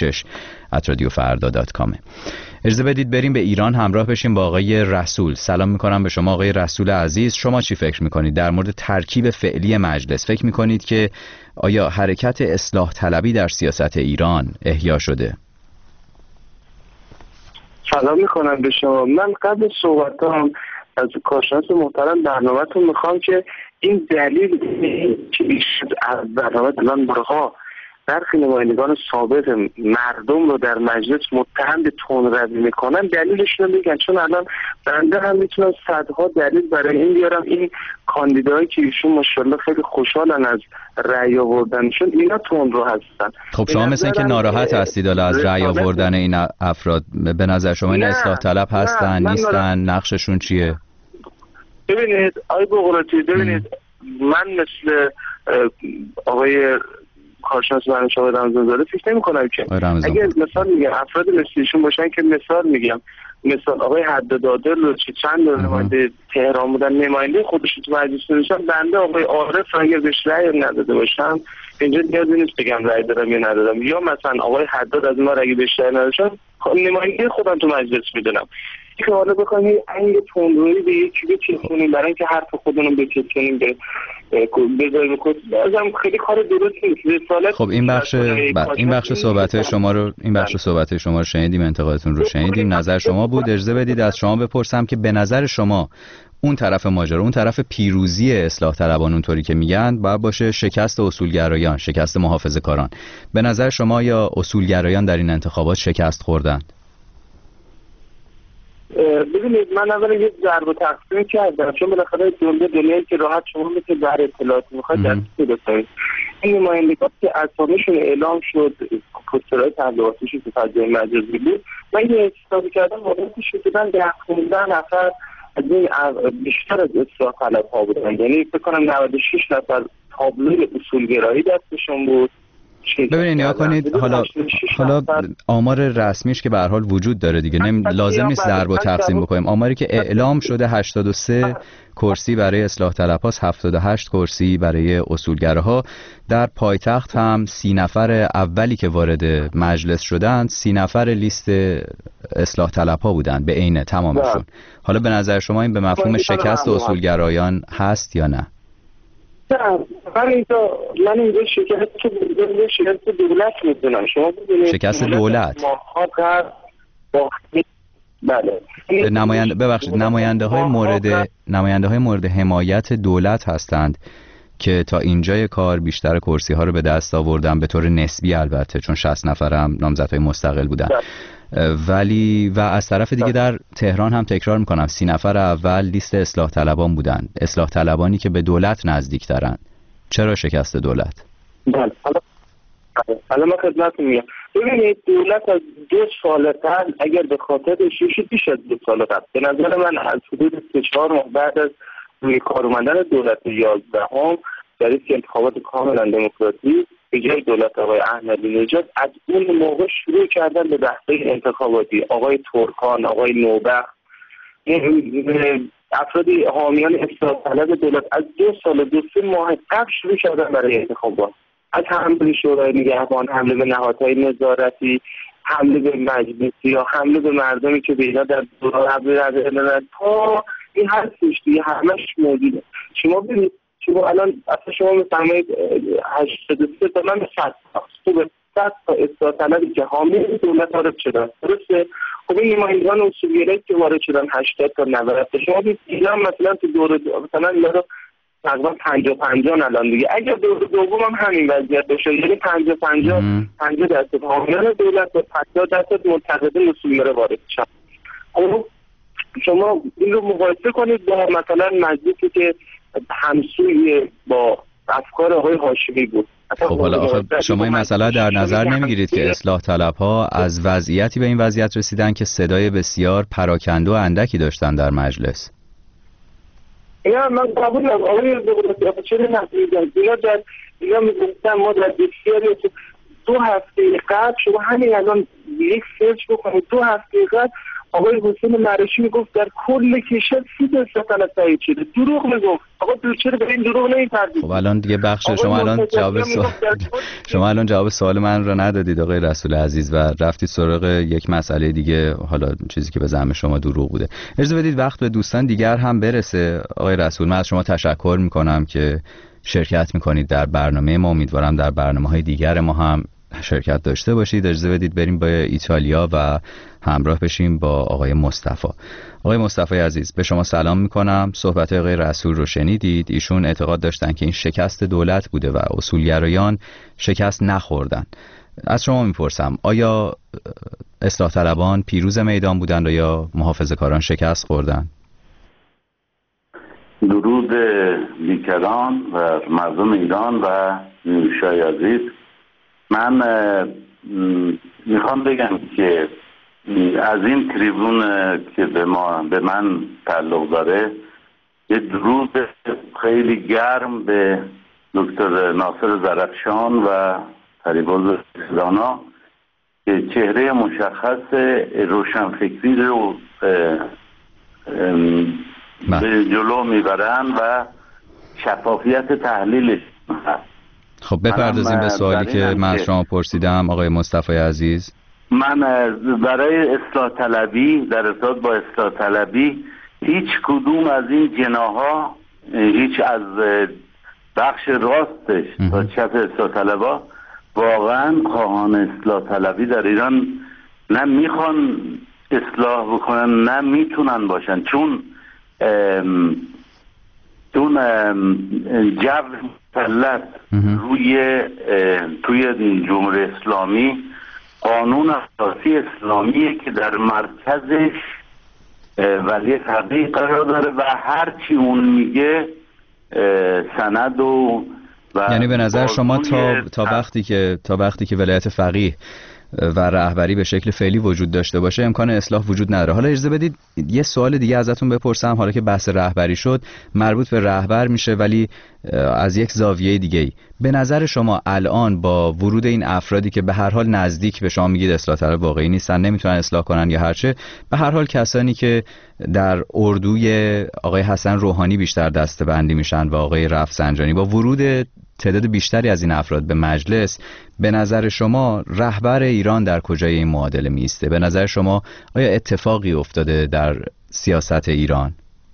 6@radiofarda.com. اجازه بدید بریم به ایران همراه بشیم با آقای رسول. سلام میکنم به شما آقای رسول عزیز. شما چی فکر میکنید در مورد ترکیب فعلی مجلس؟ فکر میکنید که آیا حرکت اصلاح طلبی در سیاست ایران احیا شده؟ سلام میکنم به شما. من قبل صحبتام از کارشناس محترم برنامه‌تون میخوام که این دلیل که از برنامه الان برها برخی نمایندگان سابق مردم رو در مجلس متهم به تندروی میکنن دلیلش رو میگن، چون الان بنده هم میتونم صدها دلیل برای این بیارم. این کاندیداهایی که ایشون ماشاءالله خیلی خوشحالن از رأی آوردنشون، اینا تندرو هستن. خب شما مثل اینکه ناراحت هستید از رأی آوردن این افراد. به نظر شما این اصلاح طلب هستن نیستن؟ نقششون چیه؟ ببینید آقای بغراتی، ببینید من مثل آقای کارشناس برنامه شما رمضانزاده فکر نمی‌کنم که اگه مثال میگم افراد مثل ایشون باشن که مثال آقای حداد عادل رو چند نماینده تهران بودن نماینده خودش تو مجلس نشستن، بنده آقای عارف اگر بهش رأی نداده باشم اینجا نیازی نیست بگم رأی دادم یا ندادم، یا مثلا آقای حداد از ما اگه بهش رأی نداشتن نماینده خودم تو مجلس میدونم که حالا بخوایم این تندرویی به یکی بچسبونیم برای اینکه حرف خودمون بچسبونیم به بذاریم بازم خیلی کار درست نیست. خب این بخش صحبت شما رو شنیدیم، انتقادتون رو شنیدیم، نظر شما بود. اجازه بدید از شما بپرسم که به نظر شما اون طرف ماجرا، اون طرف پیروزی اصلاح طلبان اونطوری که میگن باید باشه شکست اصولگرایان، شکست محافظه‌کاران. به نظر شما یا اصولگرایان در این انتخابات شکست خوردن؟ ببینید من اول یه ضرب و تقسیم کردم، چون بالاخره دنیایی که راحت شما مثل در اطلاعات میخواید دست بسازید. این نمایندگان که اسامیشون اعلام شد، پوسترهای تبلیغاتیشون تو فضای مجازی بود، من یه حسابی کردم واقعیتش شدن 10-15 نفر از این بیشتر از اصلاح طلب‌ها بودن، یعنی فکر کنم 96 نفر تابلوی اصولگرایی دستشون بود، ببینید نیا کنید، حالا آمار رسمیش که به هر حال وجود داره دیگه، لازم نیست ضرب و تقسیم بکنیم. آماری که اعلام شده 83 کرسی برای اصلاح طلب‌هاست، 78 کرسی برای اصولگراها. در پایتخت هم 30 نفر اولی که وارد مجلس شدند 30 نفر لیست اصلاح طلب‌ها بودند به عینه تمامشون. حالا به نظر شما این به مفهوم شکست اصولگرایان هست یا نه؟ من اینجا شکست دولت میدونم. شما شکست دولت؟ بله. نماینده های مورد حمایت دولت هستند که تا اینجای کار بیشتر کرسی ها رو به دست آوردن، به طور نسبی البته، چون 60 نفر هم نامزدهای مستقل بودن. ولی و از طرف دیگه در تهران هم تکرار میکنم 30 نفر اول لیست اصلاح طلبان بودن، اصلاح طلبانی که به دولت نزدیک ترن. چرا شکست دولت؟ بله حالا من خدمتتون میگم. ببینید دولت از 2 سال قبل اگر به خاطر بیش از 2 سال قبل به نظر من از حدود 3-4 ماه بعد از روی کار اومدن دولت 11 در این انتخابات کاملا دموکراتیک به جای دولت آقای احمدی نژاد، از اون موقع شروع کردن به بحث‌های انتخاباتی. آقای ترکان، آقای نوبخت، افرادی حامیان اصلاح طلب دولت از 2-3 ماه قبل شروع کردن برای انتخابات. از حمله شورای نگهبان، حمله به نهادهای نظارتی، حمله به مجلسی یا حمله به مردمی که به اینا در دوران حمله تا این هر سشتی همش موجوده. شما ببینید شما الان اصلا شما میفرمایید 83 تا من 100 تا اصلاح طلبی که حامی دولت وارد شدن، درسته؟ خب این نمایندگان اصولگرایی که وارد شدن 80 تا 90 تا. شما ببینید ایران مثلا تو دوره مثلا اینا رو تقریبا 50-50 الان دیگه. اگر دوره دوم هم همین وضعیت بشه، یعنی 50% حامیان دولت و 50% منتقدین اصولگرا وارد شدن. خب شما این رو مقایسه کنید با مثلا مجلسی که همسوی با افکار آقای هاشمی بود. خب حالا آخه شما این مسئله در نظر نمیگیرید که اصلاح طلب‌ها از وضعیتی به این وضعیت رسیدن که صدای بسیار پراکنده و اندکی داشتن در مجلس؟ یا من قبول ندارم آقای دولت چرا نمیگن اینا میگفتن ما در بسیاری 2 هفته قبل شما همین الان یک سرچ بکنید 2 هفته قبل آقای حسین مرشی میگفت در کل کشور 30 تا اصلاح طلب تایید شده. دروغ میگفت. آقا چرا به این دروغ نمی‌پردازید؟ خب الان دیگه بخش شما الان جواب سوال من رو ندادید آقای رسول عزیز و رفتید سراغ یک مسئله دیگه، حالا چیزی که به زعم شما دروغ بوده. اجازه بدید وقت به دوستان دیگر هم برسه. آقای رسول، من از شما تشکر میکنم که شرکت میکنید در برنامه ما. امیدوارم در برنامه‌های دیگر ما هم شرکت داشته باشید. اجازه بدید بریم به ایتالیا و همراه بشیم با آقای مصطفی. آقای مصطفی عزیز، به شما سلام میکنم. صحبت آقای رسول رو شنیدید. ایشون اعتقاد داشتن که این شکست دولت بوده و اصولگرایان شکست نخوردن. از شما میپرسم آیا اصلاح طلبان پیروز میدان بودن یا محافظه‌کاران شکست خوردن؟ درود بیکران و مردم ایران و نیوشای عزیز، من میخوام بگم که از این تریبون که به من تعلق داره یه درود خیلی گرم به دکتر ناصر زرفشان و فریبرز رسولانا که چهره مشخص روشنفکری رو به جلو میبرن و شفافیت تحلیلش هست. خب بپردازیم به سوالی که من از شما پرسیدم آقای مصطفی عزیز. من برای اصلاح طلبی، در ارتباط با اصلاح طلبی، هیچ کدوم از این جناح‌ها، هیچ از بخش راستش تا چپ اصلاح طلبا واقعا خواهان اصلاح طلبی در ایران نه میخوان اصلاح بکنن نه میتونن باشن، چون جو مسلط توی جمهوری اسلامی قانون اساسی اسلامیه که در مرکزش ولی فقیه قرار داره و هرچی اون میگه سند و یعنی به نظر شما تا وقتی که ولایت فقیه و رهبری به شکل فعلی وجود داشته باشه امکان اصلاح وجود نداره. حالا اجازه بدید یه سوال دیگه ازتون بپرسم، حالا که بحث رهبری شد مربوط به رهبر میشه ولی از یک زاویه دیگه‌ای. به نظر شما الان با ورود این افرادی که به هر حال نزدیک به شما میگید اصلاح طلب واقعی نیستن، نمیتونن اصلاح کنن یا هرچه، به هر حال کسانی که در اردوی آقای حسن روحانی بیشتر دسته‌بندی میشن و آقای رفسنجانی، با ورود تعداد بیشتری از این افراد به مجلس، به نظر شما رهبر ایران در کجای این معادله میسته؟ به نظر شما آیا اتفاقی افتاده در سیاست ایران؟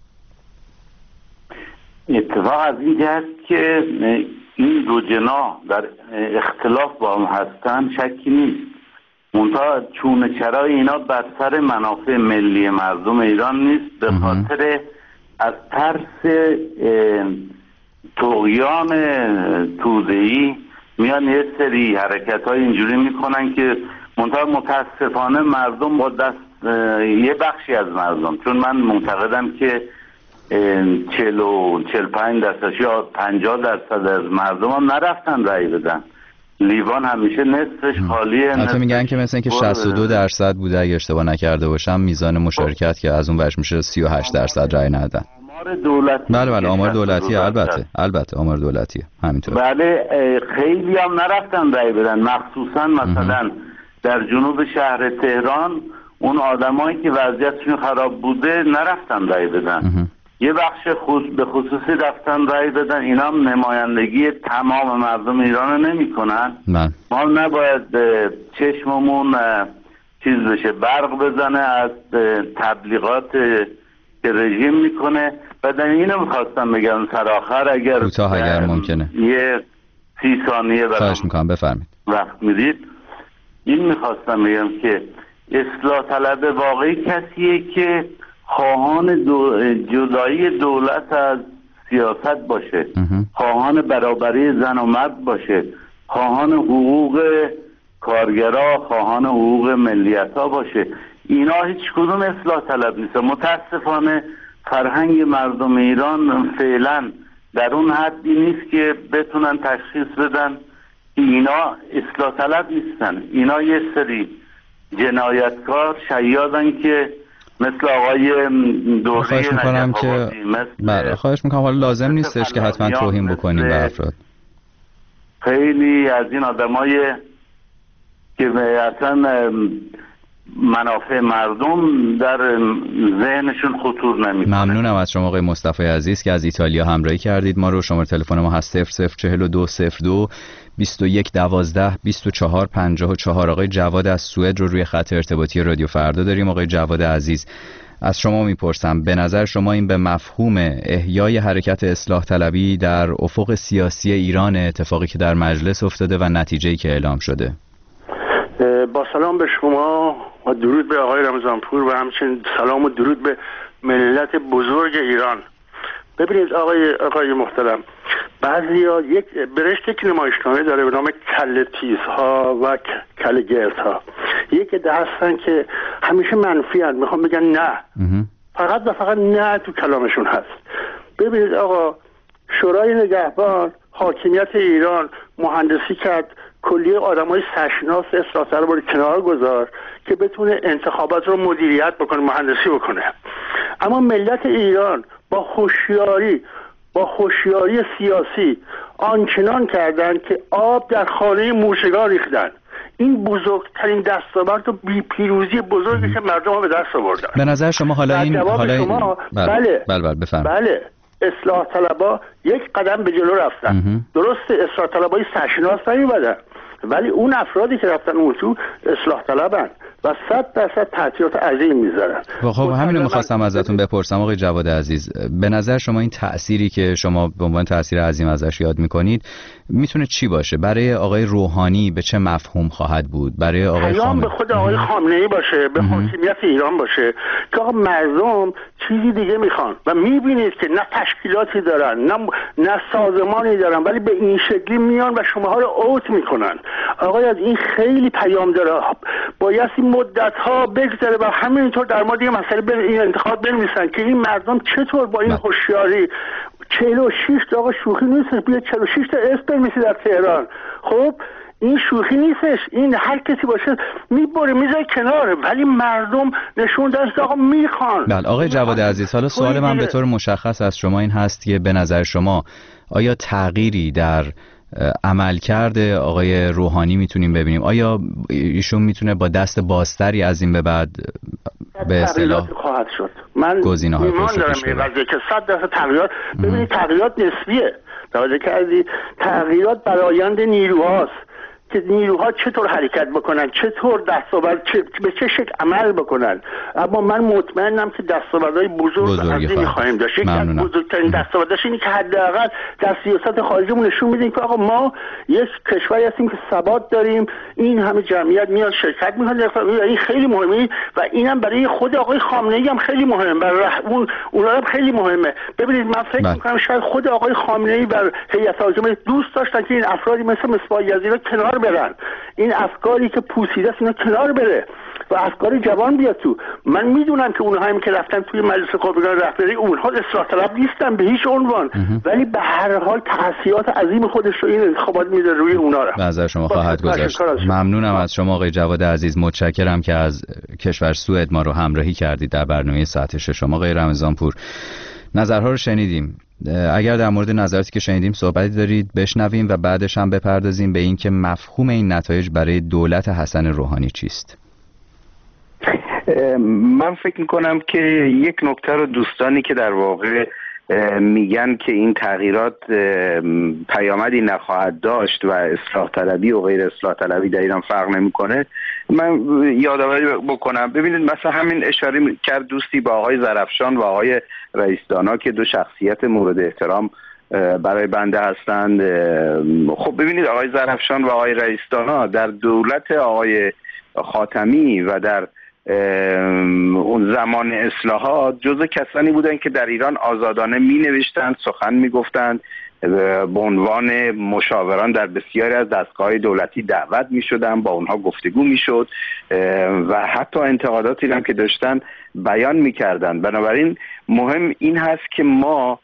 اتفاق از این جهت که این دو جناح در اختلاف با هم هستن شکی نیست، منتها چون چرای اینا بر سر منافع ملی مردم ایران نیست، به خاطر از ترس طغیان توده‌ای میان یه سری حرکت‌های اینجوری میکنن که منتها متاسفانه مردم با دست یه بخشی از مردم، چون من معتقدم که 45% یا 50% از مردم هم نرفتن رأی بدن. لیوان همیشه نصفش خالیه. حتی میگن که مثلا که 62% بوده اگه اشتباه نکرده باشم میزان مشارکت که از اون ورش میشه 38% رأی ندادن. آمار دولتی. بله آمار دولتی، البته آمار دولتیه همینطور. بله خیلی هم نرفتن رأی بدن، مخصوصا مثلا در جنوب شهر تهران اون آدمایی که وضعیتشون خراب بوده نرفتن رأی بدن. یه بخش به خصوصی رفتن رأی دادن. اینا هم نمایندگی تمام مردم ایران رو نمی کنن. ما نباید چشممون چیز بشه، برق بزنه از تبلیغات که رژیم میکنه. بعدن اینو میخواستم بگم سرآخر اگر ممکنه یه 30 ثانیه خواهش میکنم بفرمید وقت میدید. این میخواستم بگم که اصلاح طلب واقعی کسیه که خواهان جدایی دولت از سیاست باشه، خواهان برابری زن و مرد باشه، خواهان حقوق کارگرها، خواهان حقوق ملیت‌ها باشه. اینا هیچ کدوم اصلاح طلب نیست. متاسفانه فرهنگ مردم ایران فعلا در اون حدی نیست که بتونن تشخیص بدن که اینا اصلاح طلب نیستن. اینا یه سری جنایتکار شیادن که مثل آقای دوری خواهش میکنم که خواهش میکنم حالا لازم نیستش که حتما توهین بکنیم به افراد. خیلی از این آدمای که اصلا منافع مردم در ذهنشون خطور نمیکنه. ممنونم از شما آقای مصطفی عزیز که از ایتالیا همراهی کردید ما رو. شماره تلفن ما هست 004202 2112 2454. آقای جواد از سوئد رو روی خط ارتباطی رادیو فردا داریم. آقای جواد عزیز از شما میپرسم، به نظر شما این به مفهوم احیای حرکت اصلاح طلبی در افق سیاسی ایران اتفاقی که در مجلس افتاده و نتیجه‌ای که اعلام شده؟ با سلام به شما و درود به آقای رمضانپور و همچنین سلام و درود به ملت بزرگ ایران. ببینید آقای محترم، بعضیا یک برشته که نمایشنامه داره به نام کله تیزها و کله گردها. یک عده هستن که همیشه منفی هستن، میخوام بگن نه، فقط و فقط نه تو کلامشون هست. ببینید آقا، شورای نگهبان حاکمیت ایران مهندسی کرد، کلیه آدمای سرشناس اصلاح طلب رو کنار گذار که بتونه انتخابات رو مدیریت بکنه، مهندسی بکنه. اما ملت ایران با هوشیاری سیاسی آنچنان کردن که آب در خانه موشگان ریختن. این بزرگترین دستاورد و پیروزی بزرگی که مردم ها به دست آوردن. به نظر شما بله بفرمایید. بله اصلاح طلبها یک قدم به جلو رفتن. درسته اصلاح طلبای سرشناس نمی‌بودن، ولی اون افرادی که رفتن اون تو اصلاح طلبن و 100% تعطیلات عظیم میذارن. خب همین رو می‌خواستم ازتون بپرسم آقای جواد عزیز، به نظر شما این تأثیری که شما به عنوان تأثیر عظیم ازش یاد می‌کنید میتونه چی باشه؟ برای آقای روحانی به چه مفهوم خواهد بود؟ برای آقای خامنه‌ای به خود آقای خامنه‌ای باشه، به حاکمیت ایران باشه که آقا مردم چیزی دیگه میخوان و میبینید که نه تشکیلاتی دارن نه سازمانی دارن، ولی به این شکلی میان و شماها رو اوت میکنن. آقای از این خیلی پیام داره، باید این مدت‌ها بگذره و همینطور در مورد این مسئله این انتخابات بنویسن که این مردم چطور با این هوشیاری 46 تا آقا شوخی نیست، بیا 46 تا اسم بنویسی در تهران. خب این شوخی نیستش. این هر کسی باشه میبره میذاره کنار، ولی مردم نشون دست آقا میخوان. بله آقای جواد عزیز، حالا سوال من به طور مشخص از شما این هست که به نظر شما آیا تغییری در عملکرد آقای روحانی میتونیم ببینیم؟ آیا ایشون میتونه با دست بازتری از این به بعد به اصطلاح خواهد شد؟ من ایمان دارم این قضیه که 100% تغییرات. ببینید تغییرات نسبیه، توجه کردی؟ تغییرات برآیند نیروهاست که نیروها چطور حرکت بکنن، چطور دستاورد به چه شکل عمل بکنن. اما من مطمئنم که دستاوردهای بزرگ عظیمی خواهیم داشت. یکی از بزرگترین دستاورداش اینه که حداقل در سیاست خارجیمون نشون میدیم که آقا ما یک کشوری هستیم که ثبات داریم، این همه جمعیت میاد شرکت میکنه. این خیلی مهمه و اینم برای خود آقای خامنه‌ای هم خیلی مهمه، برای اونها هم خیلی مهمه. ببینید من فکر میکنم شاید خود آقای خامنه‌ای و هیئت حاکمه دوست داشتن که این افرادی مثل مصباح یزدی کنار برن، این افکاری که پوسیده است اینا کنار بره و افکار جوان بیاد تو. من میدونم که اونها هم که رفتن توی مجلس خبرگان رهبری اونها اصلاح طلب نیستن به هیچ عنوان، ولی به هر حال تأثیرات عظیم خودش رو این انتخابات میده روی اونها. نظر شما خواهد گذاشت. ممنونم از شما آقای جواد عزیز، متشکرم که از کشور سوئد ما رو همراهی کردید در برنامه ساعت 6. شما آقای رمضانپور نظرها رو شنیدیم. اگر در مورد نظراتی که شنیدیم صحبتی دارید بشنویم و بعدش هم بپردازیم به این که مفهوم این نتایج برای دولت حسن روحانی چیست. من فکر میکنم که یک نکته رو دوستانی که در واقع میگن که این تغییرات پیامدی نخواهد داشت و اصلاح طلبی و غیر اصلاح طلبی در ایران فرق نمیکنه، من یادآوری بکنم. ببینید مثلا همین اشاره کرد دوستی با آقای زرافشان و آقای رئیس دانا که دو شخصیت مورد احترام برای بنده هستند. خب ببینید آقای زرافشان و آقای رئیس دانا در دولت آقای خاتمی و در اون زمان اصلاحات جزء کسانی بودند که در ایران آزادانه می نوشتند، سخن می گفتند، به عنوان مشاوران در بسیاری از دستگاه‌های دولتی دعوت می شدند، با اونها گفتگو می شد و حتی انتقاداتی هم که داشتن بیان می کردند. بنابراین مهم این هست که ما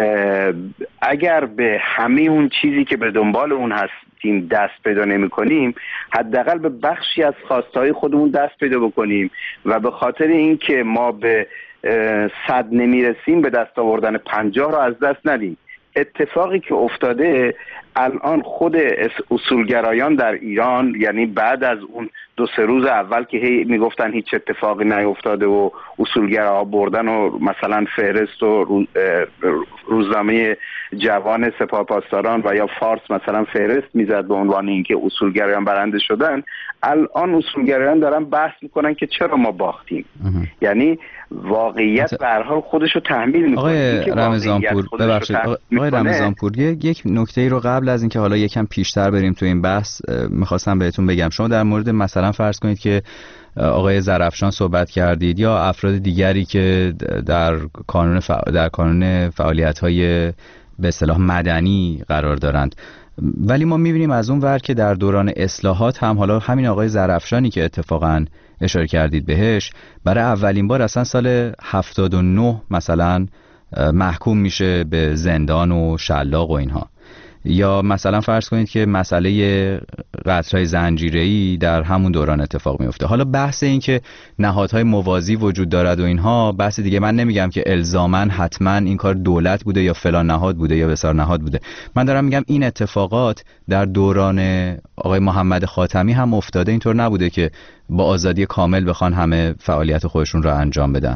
اگر به همه اون چیزی که به دنبال اون هستیم دست پیدا نمی کنیم، حداقل به بخشی از خواستهای خودمون دست پیدا بکنیم و به خاطر اینکه ما به 100 نمی رسیم به دست آوردن 50 رو از دست ندیم. اتفاقی که افتاده الان خود اصولگرایان در ایران، یعنی بعد از اون 2-3 روز اول که میگفتن هیچ اتفاقی نیفتاده و اصولگراها بردن و مثلا فهرست و روزنامه جوان سپاهپاسداران و یا فارس مثلا فهرست میزد به عنوان اینکه اصولگرایان برنده شدن، الان اصولگرایان دارن بحث میکنن که چرا ما باختیم. یعنی واقعیت به هر حال خودشو تحمیل میکنه. آقای رمضانپور ببخشید آقای رمضانپور یک نکته‌ای رو قبل از اینکه حالا یکم پیشتر بریم تو این بحث میخواستم بهتون بگم. شما در مورد مثلا فرض کنید که آقای زرافشان صحبت کردید یا افراد دیگری که در کانون فعالیت‌های به اصطلاح مدنی قرار دارند، ولی ما می‌بینیم از اون ور که در دوران اصلاحات هم حالا همین آقای زرافشانی که اتفاقاً اشاره کردید بهش برای اولین بار اصلا سال 79 مثلا محکوم میشه به زندان و شلاق و اینها. یا مثلا فرض کنید که مسئله قتل‌های زنجیره‌ای در همون دوران اتفاق میفته. حالا بحث این که نهادهای موازی وجود دارد و اینها بحث دیگه. من نمیگم که الزاماً حتما این کار دولت بوده یا فلان نهاد بوده یا بسار نهاد بوده. من دارم میگم این اتفاقات در دوران آقای محمد خاتمی هم افتاده، اینطور نبوده که با آزادی کامل بخوان همه فعالیت خودشون را انجام بدن.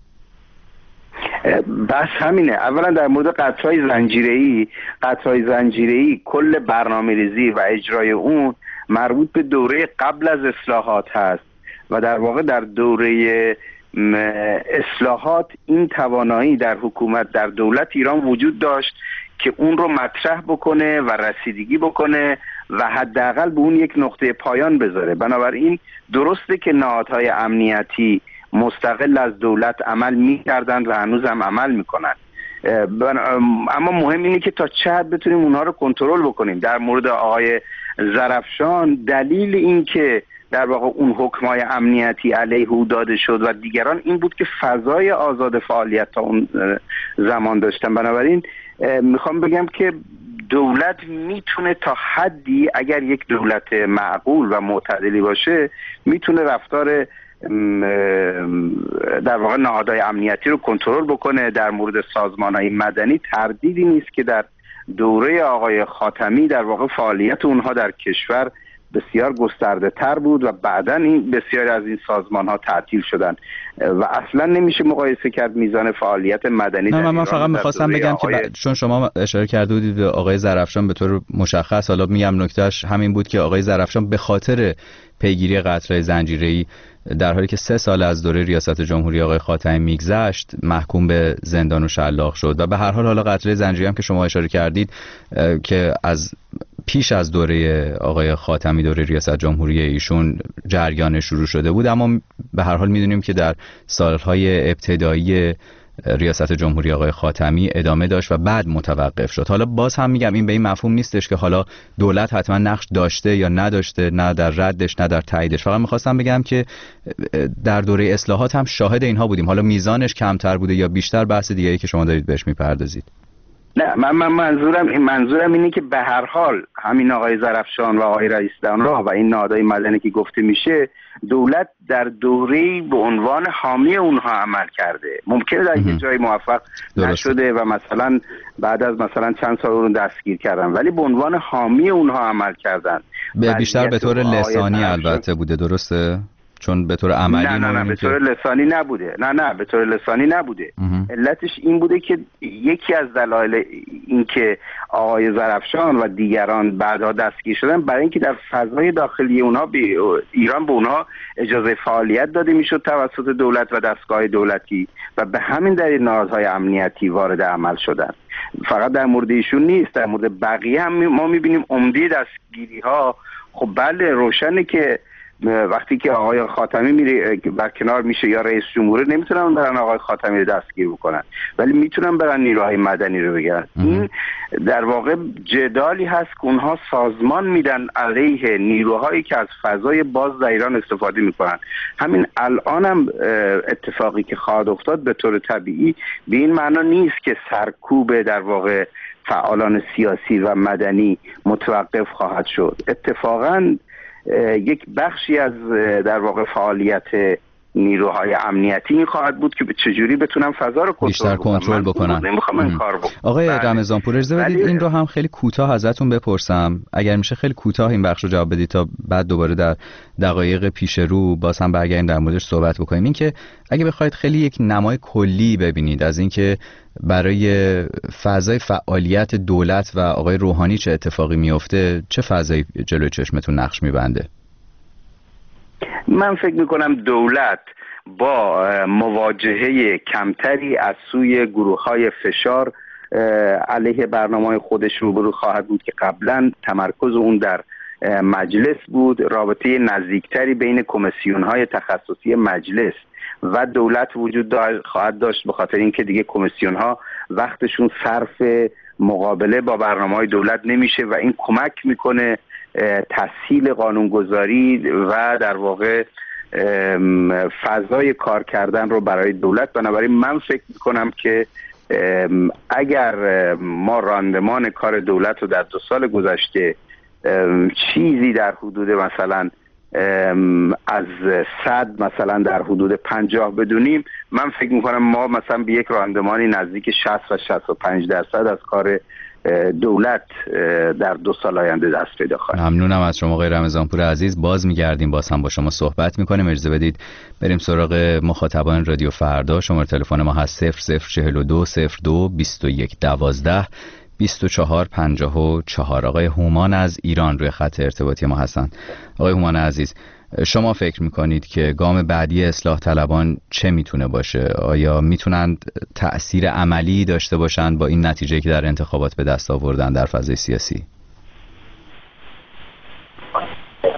بس همینه. اولا در مورد قطعهای زنجیره‌ای کل برنامه‌ریزی و اجرای اون مربوط به دوره قبل از اصلاحات هست و در واقع در دوره اصلاحات این توانایی در حکومت در دولت ایران وجود داشت که اون رو مطرح بکنه و رسیدگی بکنه و حداقل به اون یک نقطه پایان بذاره. بنابراین درسته که نهادهای امنیتی مستقل از دولت عمل می‌کردند و هنوز هم عمل می‌کنند، اما مهم اینه که تا چه حد بتونیم اونها رو کنترل بکنیم. در مورد آقای زرافشان دلیل این که در واقع اون حکمای امنیتی علیه او داده شد و دیگران این بود که فضای آزاد فعالیت تا اون زمان داشتن. بنابراین میخوام بگم که دولت میتونه تا حدی، اگر یک دولت معقول و معتدلی باشه، میتونه رفتار در واقع نهادهای امنیتی رو کنترل بکنه. در مورد سازمان‌های مدنی تردیدی نیست که در دوره آقای خاتمی در واقع فعالیت اونها در کشور بسیار گسترده تر بود و بعداً این بسیاری از این سازمان ها تعطیل شدن و اصلا نمیشه مقایسه کرد میزان فعالیت مدنی در ایران. من فقط میخواستم بگم که چون شما اشاره کرده بودید به آقای ظرفشان به طور مشخص، حالا میگم نکتهش همین بود که آقای ظرفشان به خاطر پیگیری قتل‌های زنجیره‌ای در حالی که 3 سال از دوره ریاست جمهوری آقای خاتمی میگذشت محکوم به زندان و شلاق شد و به هر حال حالا قتل زنجیره‌ای هم که شما اشاره کردید که از پیش از دوره آقای خاتمی، دوره ریاست جمهوری ایشون جریان شروع شده بود، اما به هر حال میدونیم که در سالهای ابتدایی ریاست جمهوری آقای خاتمی ادامه داشت و بعد متوقف شد. حالا باز هم میگم این به این مفهوم نیستش که حالا دولت حتما نقش داشته یا نداشته، نه در ردش نه در تاییدش. فقط میخواستم بگم که در دوره اصلاحات هم شاهد اینها بودیم. حالا میزانش کمتر بوده یا بیشتر، بحث دیگه‌ای که شما دارید بهش میپردازید. نه، من منظورم اینه که به هر حال همین آقای ظرفشان و آقای رئیس دانراه و این نهادهای مدنی که گفته میشه، دولت در دوره‌ای به عنوان حامی اونها عمل کرده. ممکنه در یک جای موفق نشده و مثلا بعد از مثلا چند سال اون دستگیر کردن، ولی به عنوان حامی اونها عمل کردن. بیشتر به طور لسانی البته بوده، درسته؟ چون به طور عملی نه به طور لسانی نبوده. نه به طور لسانی نبوده. علتش این بوده که یکی از دلایل این که آقای ظرفشان و دیگران بعدها دستگیر شدن برای اینکه در فضای داخلی اونها ایران به اونها اجازه فعالیت داده میشد توسط دولت و دستگاه دولتی و به همین دلیل نهادهای امنیتی وارد عمل شدن. فقط در مورد ایشون نیست، در مورد بقیه هم ما میبینیم عمده دستگیری ها. خب بله، روشنه که وقتی که آقای خاتمی میره برکنار میشه یا رئیس جمهور، نمیتونن برن آقای خاتمی رو دستگیر بکنن، ولی میتونن برن نیروهای مدنی رو بگیرن. این در واقع جدالی هست که اونها سازمان میدن علیه نیروهایی که از فضای باز در ایران استفاده میکنن. همین الان هم اتفاقی که خواهد افتاد به طور طبیعی به این معنا نیست که سرکوب در واقع فعالان سیاسی و مدنی متوقف خواهد شد. اتفاقاً یک بخشی از در واقع فعالیت نیروهای امنیتی این خواهد بود که چجوری بتونن فضا رو بیشتر کنترل بکنن. نمیخوام این کار بکنم. آقای رمضانپور، اجازه بدید این رو هم خیلی کوتاه ازتون بپرسم، اگر میشه خیلی کوتاه این بخش رو جواب بدید تا بعد دوباره در دقایق پیش رو باز هم برگردیم در موردش صحبت بکنیم. این که اگه بخواید خیلی یک نمای کلی ببینید از این که برای فضای فعالیت دولت و آقای روحانی چه اتفاقی میفته، چه فضایی جلوی چشمتون نقش میبنده؟ من فکر میکنم دولت با مواجهه کمتری از سوی گروه‌های فشار علیه برنامه‌های خودش روبرو خواهد بود که قبلا تمرکز اون در مجلس بود. رابطه نزدیکتری بین کمیسیون‌های تخصصی مجلس و دولت وجود خواهد داشت، به خاطر اینکه دیگه کمیسیون‌ها وقتشون صرف مقابله با برنامه‌های دولت نمیشه و این کمک میکنه تسهیل قانونگذاری و در واقع فضای کار کردن رو برای دولت. بنابراین من فکر میکنم که اگر ما راندمان کار دولت رو در 2 سال گذشته چیزی در حدود مثلا از 100 مثلا در حدود 50 بدونیم، من فکر میکنم ما مثلا به یک راندمانی نزدیک 60 و 65% از کار دولت در 2 سال آینده دست پیدا خواهد. ممنونم از شما آقای رمضانپور عزیز. باز میگردیم، باز هم با شما صحبت میکنیم. اجازه بدید بریم سراغ مخاطبان رادیو فردا. شماره تلفن ما هست 0042 02 21 12 24 54. آقای هومان از ایران روی خط ارتباطی ما هستند. آقای هومان عزیز، شما فکر میکنید که گام بعدی اصلاح طلبان چه میتونه باشه؟ آیا میتونند تأثیر عملی داشته باشند با این نتیجه که در انتخابات به دست آوردن در فضای سیاسی؟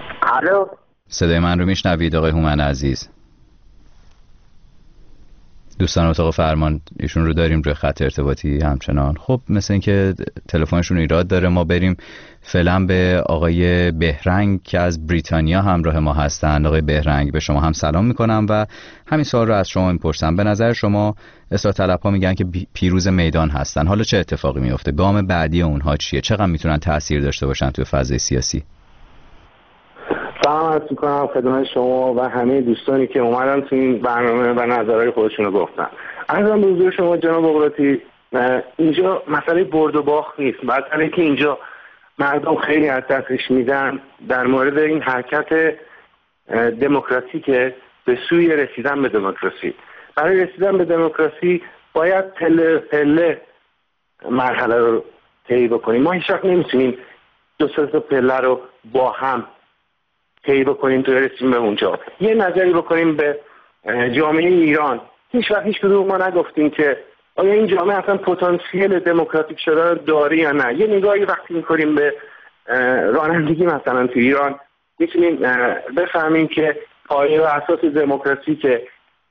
الو، صدای من رو میشنوید آقای هومان عزیز؟ دوستان اتاق فرمان ایشون رو داریم روی خط ارتباطی همچنان. خب مثل اینکه تلفنشون ایراد داره، ما بریم فعلا به آقای بهرنگ که از بریتانیا همراه ما هستند. آقای بهرنگ، به شما هم سلام میکنم و همین سوال رو از شما میپرسم. به نظر شما اصلاح طلب‌ها میگن که پیروز میدان هستن، حالا چه اتفاقی میفته؟ گام بعدی اونها چیه؟ چقدر میتونن تأثیر داشته باشن توی فضای سیاسی؟ سلام عرض میکنم خدمت شما و همه دوستانی که اومدن تو این برنامه و نظرهای خودشون رو گفتن. عرضم به حضور شما جناب بغراتی، اینجا مسئله برد و باخت نیست، مسئله که اینجا مردم خیلی از دستش میدن در مورد این حرکت دموکراتیک به سوی رسیدن به دموکراسی. برای رسیدن به دموکراسی باید پله پله مرحله رو طی بکنیم. ما هیچ وقت نمیتونیم دو سه تا پله رو با هم طی بکنیم تو رسیم به اونجا. یه نظری بکنیم به جامعه ایران. هیچ وقت هیچ کدوم ما نگفتیم که آیا این جامعه اصلا پتانسیل دموکراتیک شدن داره یا نه. یه نگاهی وقتی می‌کنیم به رانندگی مثلا تو ایران میتونیم بفهمیم که پایه و اساس دموکراسی که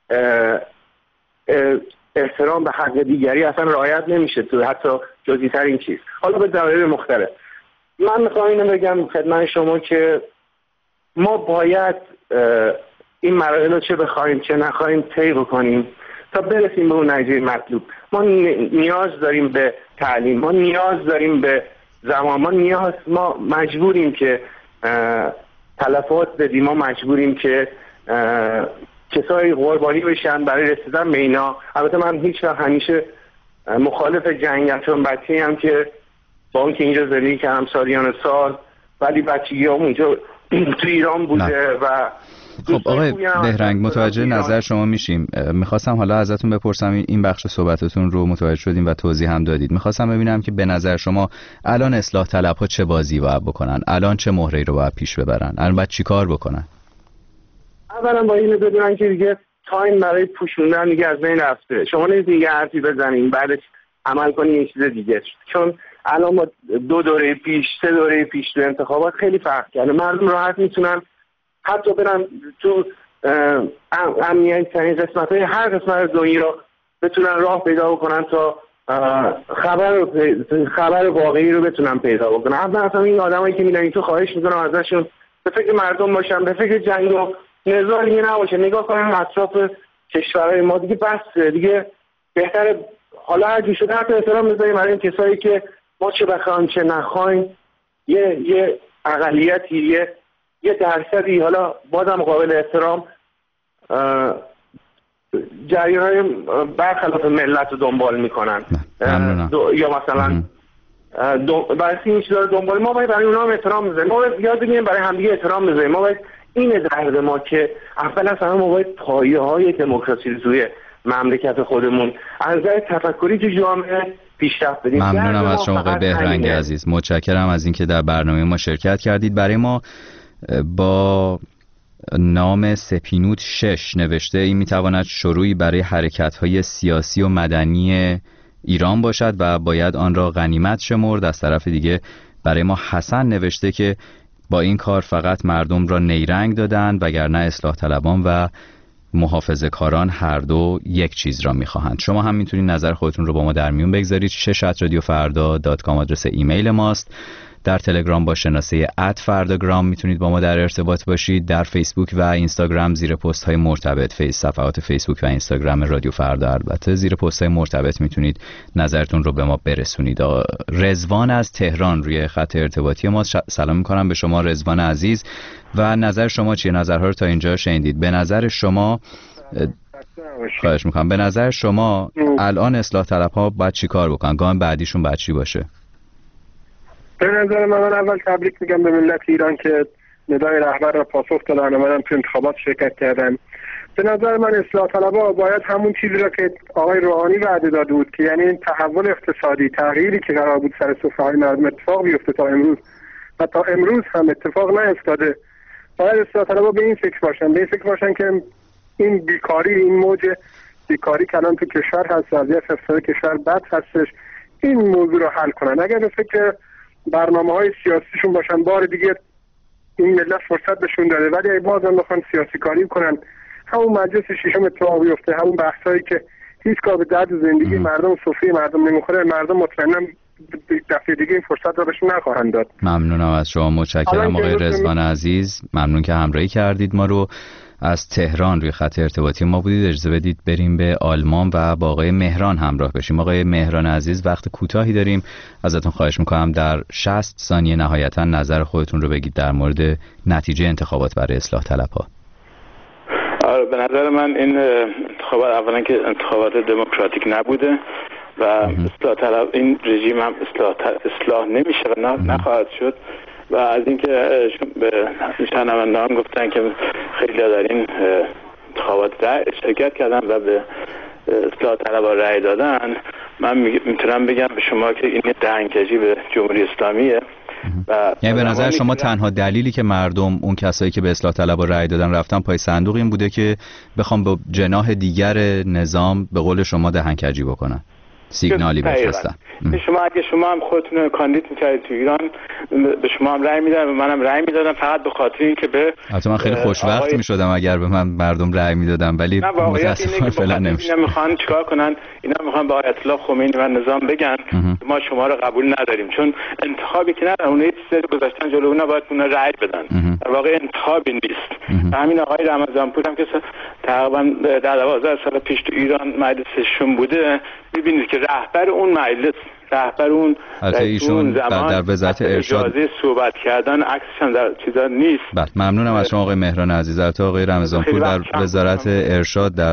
احترام به حق دیگری اصلا رعایت نمیشه تو حتی جزئی‌ترین چیز، حالا به دلایل مختلف. من میخوام اینو بگم خدمت شما که ما باید این مراحل رو چه بخوایم چه نخوایم طی بکنیم تا برسیم به اون نتیجه مطلوب. ما نیاز داریم به تعلیم، ما نیاز داریم به زمان، ما مجبوریم که تلفات بدیم، ما مجبوریم که کسایی قربانی بشن برای رسیدن به اینا. البته من هیچ وقت همیشه مخالف جنگ، چون بچه‌ای هم که با اون که اینجا زندگی کردم سالیان سال، ولی بچگیام اونجا تو ایران بوده و خب آقای بهرنگ متوجه نظر شما میشیم. میخواستم حالا ازتون بپرسم، این بخش صحبتتون رو متوجه شدیم و توضیح هم دادید. میخواستم ببینم که به نظر شما الان اصلاح طلب‌ها چه بازی باید بکنن؟ الان چه مهره‌ای رو باید پیش ببرن؟ الان باید چیکار بکنن؟ اولا با اینو بدونن که دیگه تایم برای پوشوندن دیگه از بین رفته. شما دیگه حرفی بزنین بعدش عمل کنین یه چیز دیگه، چون الان ما 2 دوره پیش 3 دوره پیش تو انتخابات خیلی فرق کرده. مردم راحت میتونن حتی برن تو امنیت ترین قسمت‌های هر قسمت دنیا رو بتونن راه پیدا بکنن تا خبر واقعی رو بتونن پیدا بکنن. اصلا این آدمایی که میرن تو خواهش میکنم ازشون به فکر مردم باشن، به فکر جنگ و نزاع دیگه نباشه، نگاه کنن اطراف کشورهای ما دیگه بس دیگه بهتره. حالا هر جور شده حتی احترام بذاریم برای این کسایی که ما چه بخوایم چه نخوایم، یه اقلیتی یه درصدی حالا بازم قابل احترام جریان‌های برخلاف ملت رو دنبال میکنن یا مثلا برای این چیزا رو دنبال. ما باید برای اونها هم احترام بذاریم، ما باید یاد بگیریم برای همدیگه احترام بذاریم. ما باید این درد ما که اول از همه ما باید پایه‌های دموکراسی رو توی مملکت خودمون از نظر تفکری تو جامعه پیشرفت بدیم. ممنونم از شما آقای بهرنگ عزیز، متشکرم از اینکه در برنامه ما شرکت کردید. برای ما با نام سپینوت 6 نوشته این میتواند شروعی برای حرکت‌های سیاسی و مدنی ایران باشد و باید آن را غنیمت شمرد. از طرف دیگه برای ما حسن نوشته که با این کار فقط مردم را نیرنگ دادند وگرنه اصلاح طلبان و محافظه‌کاران هر دو یک چیز را می‌خواهند. شما هم میتونید نظر خودتون رو با ما در میون بگذارید. 6@radiofarda.com آدرس ایمیل ماست. در تلگرام با شناسه @فرداگرام میتونید با ما در ارتباط باشید. در فیسبوک و اینستاگرام زیر پست های مرتبط صفحات فیسبوک و اینستاگرام رادیو فردا، البته زیر پست های مرتبط میتونید نظرتون رو به ما برسونید. رضوان از تهران روی خط ارتباطی ما. سلام میکنم به شما رضوان عزیز و نظر شما چیه؟ نظرها رو تا اینجا شنیدید. به نظر شما خواهش میکنم، به نظر شما الان اصلاح طلب‌ها باید چی کار بکنن؟ گام بعدیشون باید چی باشه؟ به نظر من اول تبریک میگم به ملت ایران که ندای رهبر را پاسخ دادن و اومدن تو انتخابات شرکت کردن. به نظر من اصلاح طلبها باید همون چیزی را که آقای روحانی وعده داده بود که یعنی این تحول اقتصادی، تغییری که قرار بود سر سفره‌های مردم اتفاق بیفته تا امروز و تا امروز هم اتفاق نیفتاده، باید اصلاح طلبها به این فکر باشن که این بیکاری، این موج بیکاری که الان تو کشور هست، وضعیت اقتصادی کشور بد هستش، این موضوع رو حل کنن. اگر به فکر برنامه‌های سیاسیشون باشن، بار دیگه این ملت فرصت بهشون داده، ولی ای بازم بخوان سیاسی کاری کنن، همون مجلس ششم اتفاق بیفته، همون بحثایی که هیچ کار به درد زندگی مردم و سفره مردم نمیخوره، مردم مطمئناً دفعه دیگه این فرصت رو بهشون نخواهند داد. ممنونم از شما، متشکرم آقای رضوان عزیز، ممنون که همراهی کردید ما رو. از تهران روی خط ارتباطی ما بودید. اجازه بدید بریم به آلمان و با آقای مهران همراه بشیم. آقای مهران عزیز، وقت کوتاهی داریم، ازتون خواهش میکنم در 60 ثانیه نهایتا نظر خودتون رو بگید در مورد نتیجه انتخابات برای اصلاح طلب‌ها. به نظر من این انتخابات اولا که انتخابات دموکراتیک نبوده و اصلاح طلب این رژیم هم اصلاح نمیشه و نخواهد شد. و از اینکه به شنوندگان گفتن که خیلی در این انتخابات شرکت کردن و به اصلاح طلبها رأی دادن، من میتونم بگم به شما که این دهنکجی به جمهوری اسلامیه. یعنی به نظر شما تنها دلیلی که مردم، اون کسایی که به اصلاح طلبها رأی دادن رفتن پای صندوق، این بوده که بخوام به جناح دیگر نظام به قول شما دهنکجی بکنن، سیگنالی بفرستن. اگه شما هم خودتون کاندید می‌کردید تو ایران، به شما هم رأی میدادن و منم رأی میدادم، فقط به خاطر اینکه به البته من خیلی خوشوقت میشدم اگر به من مردم رأی میدادن، ولی متأسفانه فعلا نمیشه. اینا میخوان چیکار کنن؟ اینا میخوان با آیت الله خمینی و نظام بگن ما شما رو قبول نداریم، چون انتخابی که ندارن، اون یه چیزی گذاشتن جلو اونا، باید اونا رأی بدن. در واقع انتخابی نیست. همین آقای رمضانپور هم که تقریبا 12 سال پیش تو ایران مجلسشون بوده، می‌بینید که رهبر اون مجلس، رهبر اون ایشون در وزارت ارشاد اجازه صحبت کردن، عکسش هم در چیزا نیست. بله، ممنونم از شما آقای مهران عزیز. البته آقای رمضانپور در وزارت ارشاد در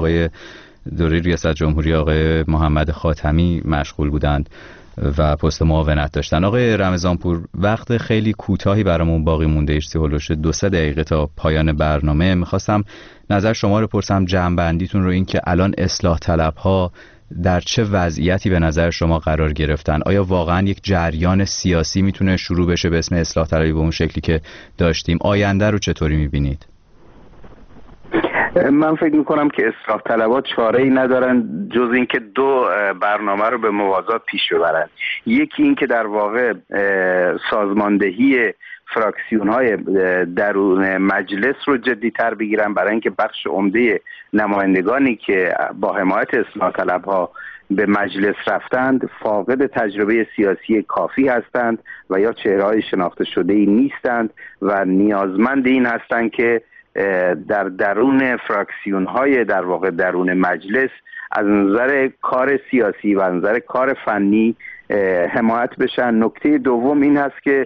دوره ریاست جمهوری آقای محمد خاتمی مشغول بودند و پست معاونت داشتن. آقای رمضانپور، وقت خیلی کوتاهی برامون باقی مونده، ایشتی هولوش 2-3 دقیقه تا پایان برنامه. میخواستم نظر شما رو پرسم، جمع‌بندیتون رو، این که الان اصلاح طلب‌ها در چه وضعیتی به نظر شما قرار گرفتن؟ آیا واقعا یک جریان سیاسی میتونه شروع بشه به اسم اصلاح طلبی به اون شکلی که داشتیم؟ آینده رو چطوری میبینید؟ من فکر میکنم که اصلاح طلبات چاره‌ای ندارن جز اینکه دو برنامه رو به موازات پیش ببرن. یکی این که در واقع سازماندهی فراکسیون‌های درون مجلس رو جدی‌تر بگیرن، برای اینکه بخش عمده نمایندگانی که با حمایت اصلاح طلب‌ها به مجلس رفتند فاقد تجربه سیاسی کافی هستند و یا چهره‌های شناخته شده‌ای نیستند و نیازمند این هستند که در درون فراکسیون‌های در واقع درون مجلس از نظر کار سیاسی و از نظر کار فنی حمایت بشن. نکته دوم این هست که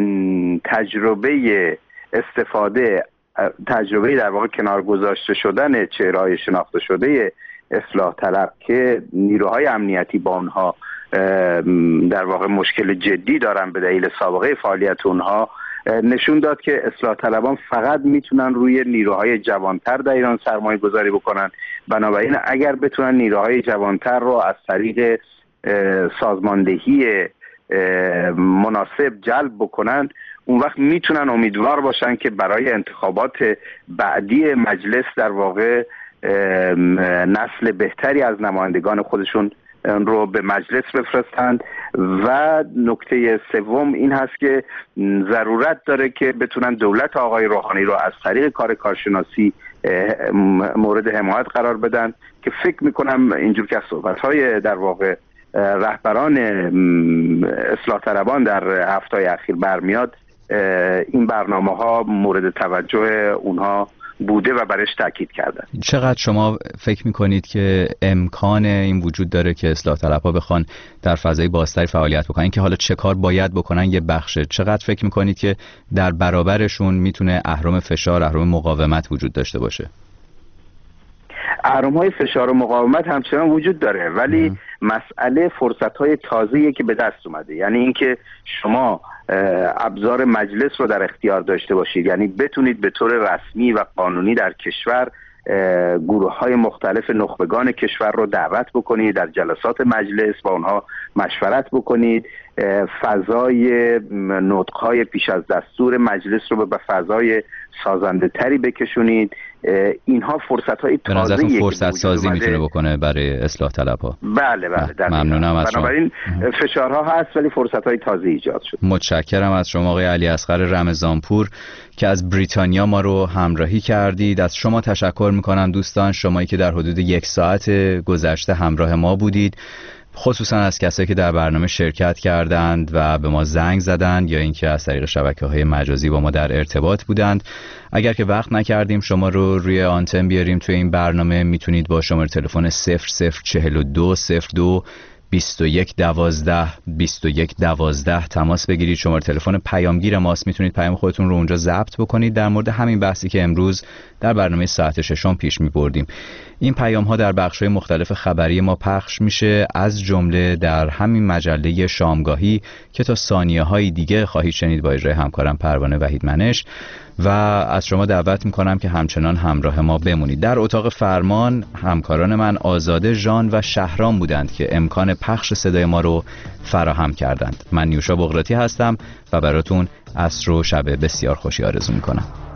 تجربه در واقع کنار گذاشته شدن چهره‌های شناخته شده اصلاح طلب که نیروهای امنیتی با اونها در واقع مشکل جدی دارن به دلیل سابقه فعالیت اونها، نشون داد که اصلاح طلبان فقط میتونن روی نیروهای جوانتر در ایران سرمایه گذاری بکنن. بنابراین اگر بتونن نیروهای جوانتر رو از طریق سازماندهی مناسب جلب بکنن، اون وقت میتونن امیدوار باشن که برای انتخابات بعدی مجلس در واقع نسل بهتری از نمایندگان خودشون رو به مجلس بفرستند. و نکته سوم این هست که ضرورت داره که بتونن دولت آقای روحانی رو از طریق کار کارشناسی مورد حمایت قرار بدن که فکر میکنم اینجور که صحبت‌های در واقع رهبران اصلاح طلبان در هفته‌های اخیر برمیاد، این برنامه‌ها مورد توجه اونها بوده و برش تاکید کردن. چقدر شما فکر میکنید که امکان این وجود داره که اصلاح طلبها بخوان در فضای بازتری فعالیت بکنن؟ که حالا چه کار باید بکنن یه بخشه، چقدر فکر میکنید که در برابرشون میتونه اهرم فشار، اهرم مقاومت وجود داشته باشه؟ اهرم‌های فشار و مقاومت همچنان وجود داره، ولی مسئله فرصت‌های تازه‌ای که به دست اومده، یعنی اینکه شما ابزار مجلس رو در اختیار داشته باشید، یعنی بتونید به طور رسمی و قانونی در کشور گروه‌های مختلف نخبگان کشور رو دعوت بکنید، در جلسات مجلس با اونها مشورت بکنید، فضای نطق‌های پیش از دستور مجلس رو به فضای سازنده تری بکشونید. اینها فرصت‌های تازه‌ایه. به نظرتون فرصت سازی میتونه بکنه برای اصلاح طلب‌ها؟ بله ممنونم از شما. بنابراین فشارها هست ولی فرصت‌های تازه ایجاد شد. متشکرم از شما آقای علی اصغر رمضانپور که از بریتانیا ما رو همراهی کردید. از شما تشکر میکنم دوستان، شمایی که در حدود 1 ساعت گذشته همراه ما بودید، خصوصا از کسایی که در برنامه شرکت کردند و به ما زنگ زدند یا اینکه از طریق شبکه‌های مجازی با ما در ارتباط بودند. اگر که وقت نکردیم شما رو روی آنتن بیاریم توی این برنامه، میتونید با شماره تلفن 004202 2112 تماس بگیرید. شماره تلفن پیامگیر ماست، میتونید پیام خودتون رو اونجا ضبط بکنید در مورد همین بحثی که امروز در برنامه ساعت 6 پیش می‌بردیم. این پیام ها در بخش‌های مختلف خبری ما پخش میشه، از جمله در همین مجله شامگاهی که تا ثانیه‌های دیگه خواهید شنید با اجرای همکارم پروانه وحیدمنش، و از شما دعوت میکنم که همچنان همراه ما بمونید. در اتاق فرمان همکاران من آزاده، ژان و شهرام بودند که امکان پخش صدای ما رو فراهم کردند. من نیوشا بغراتی هستم و براتون عصر و شب بسیار خوشی آرزو میکنم.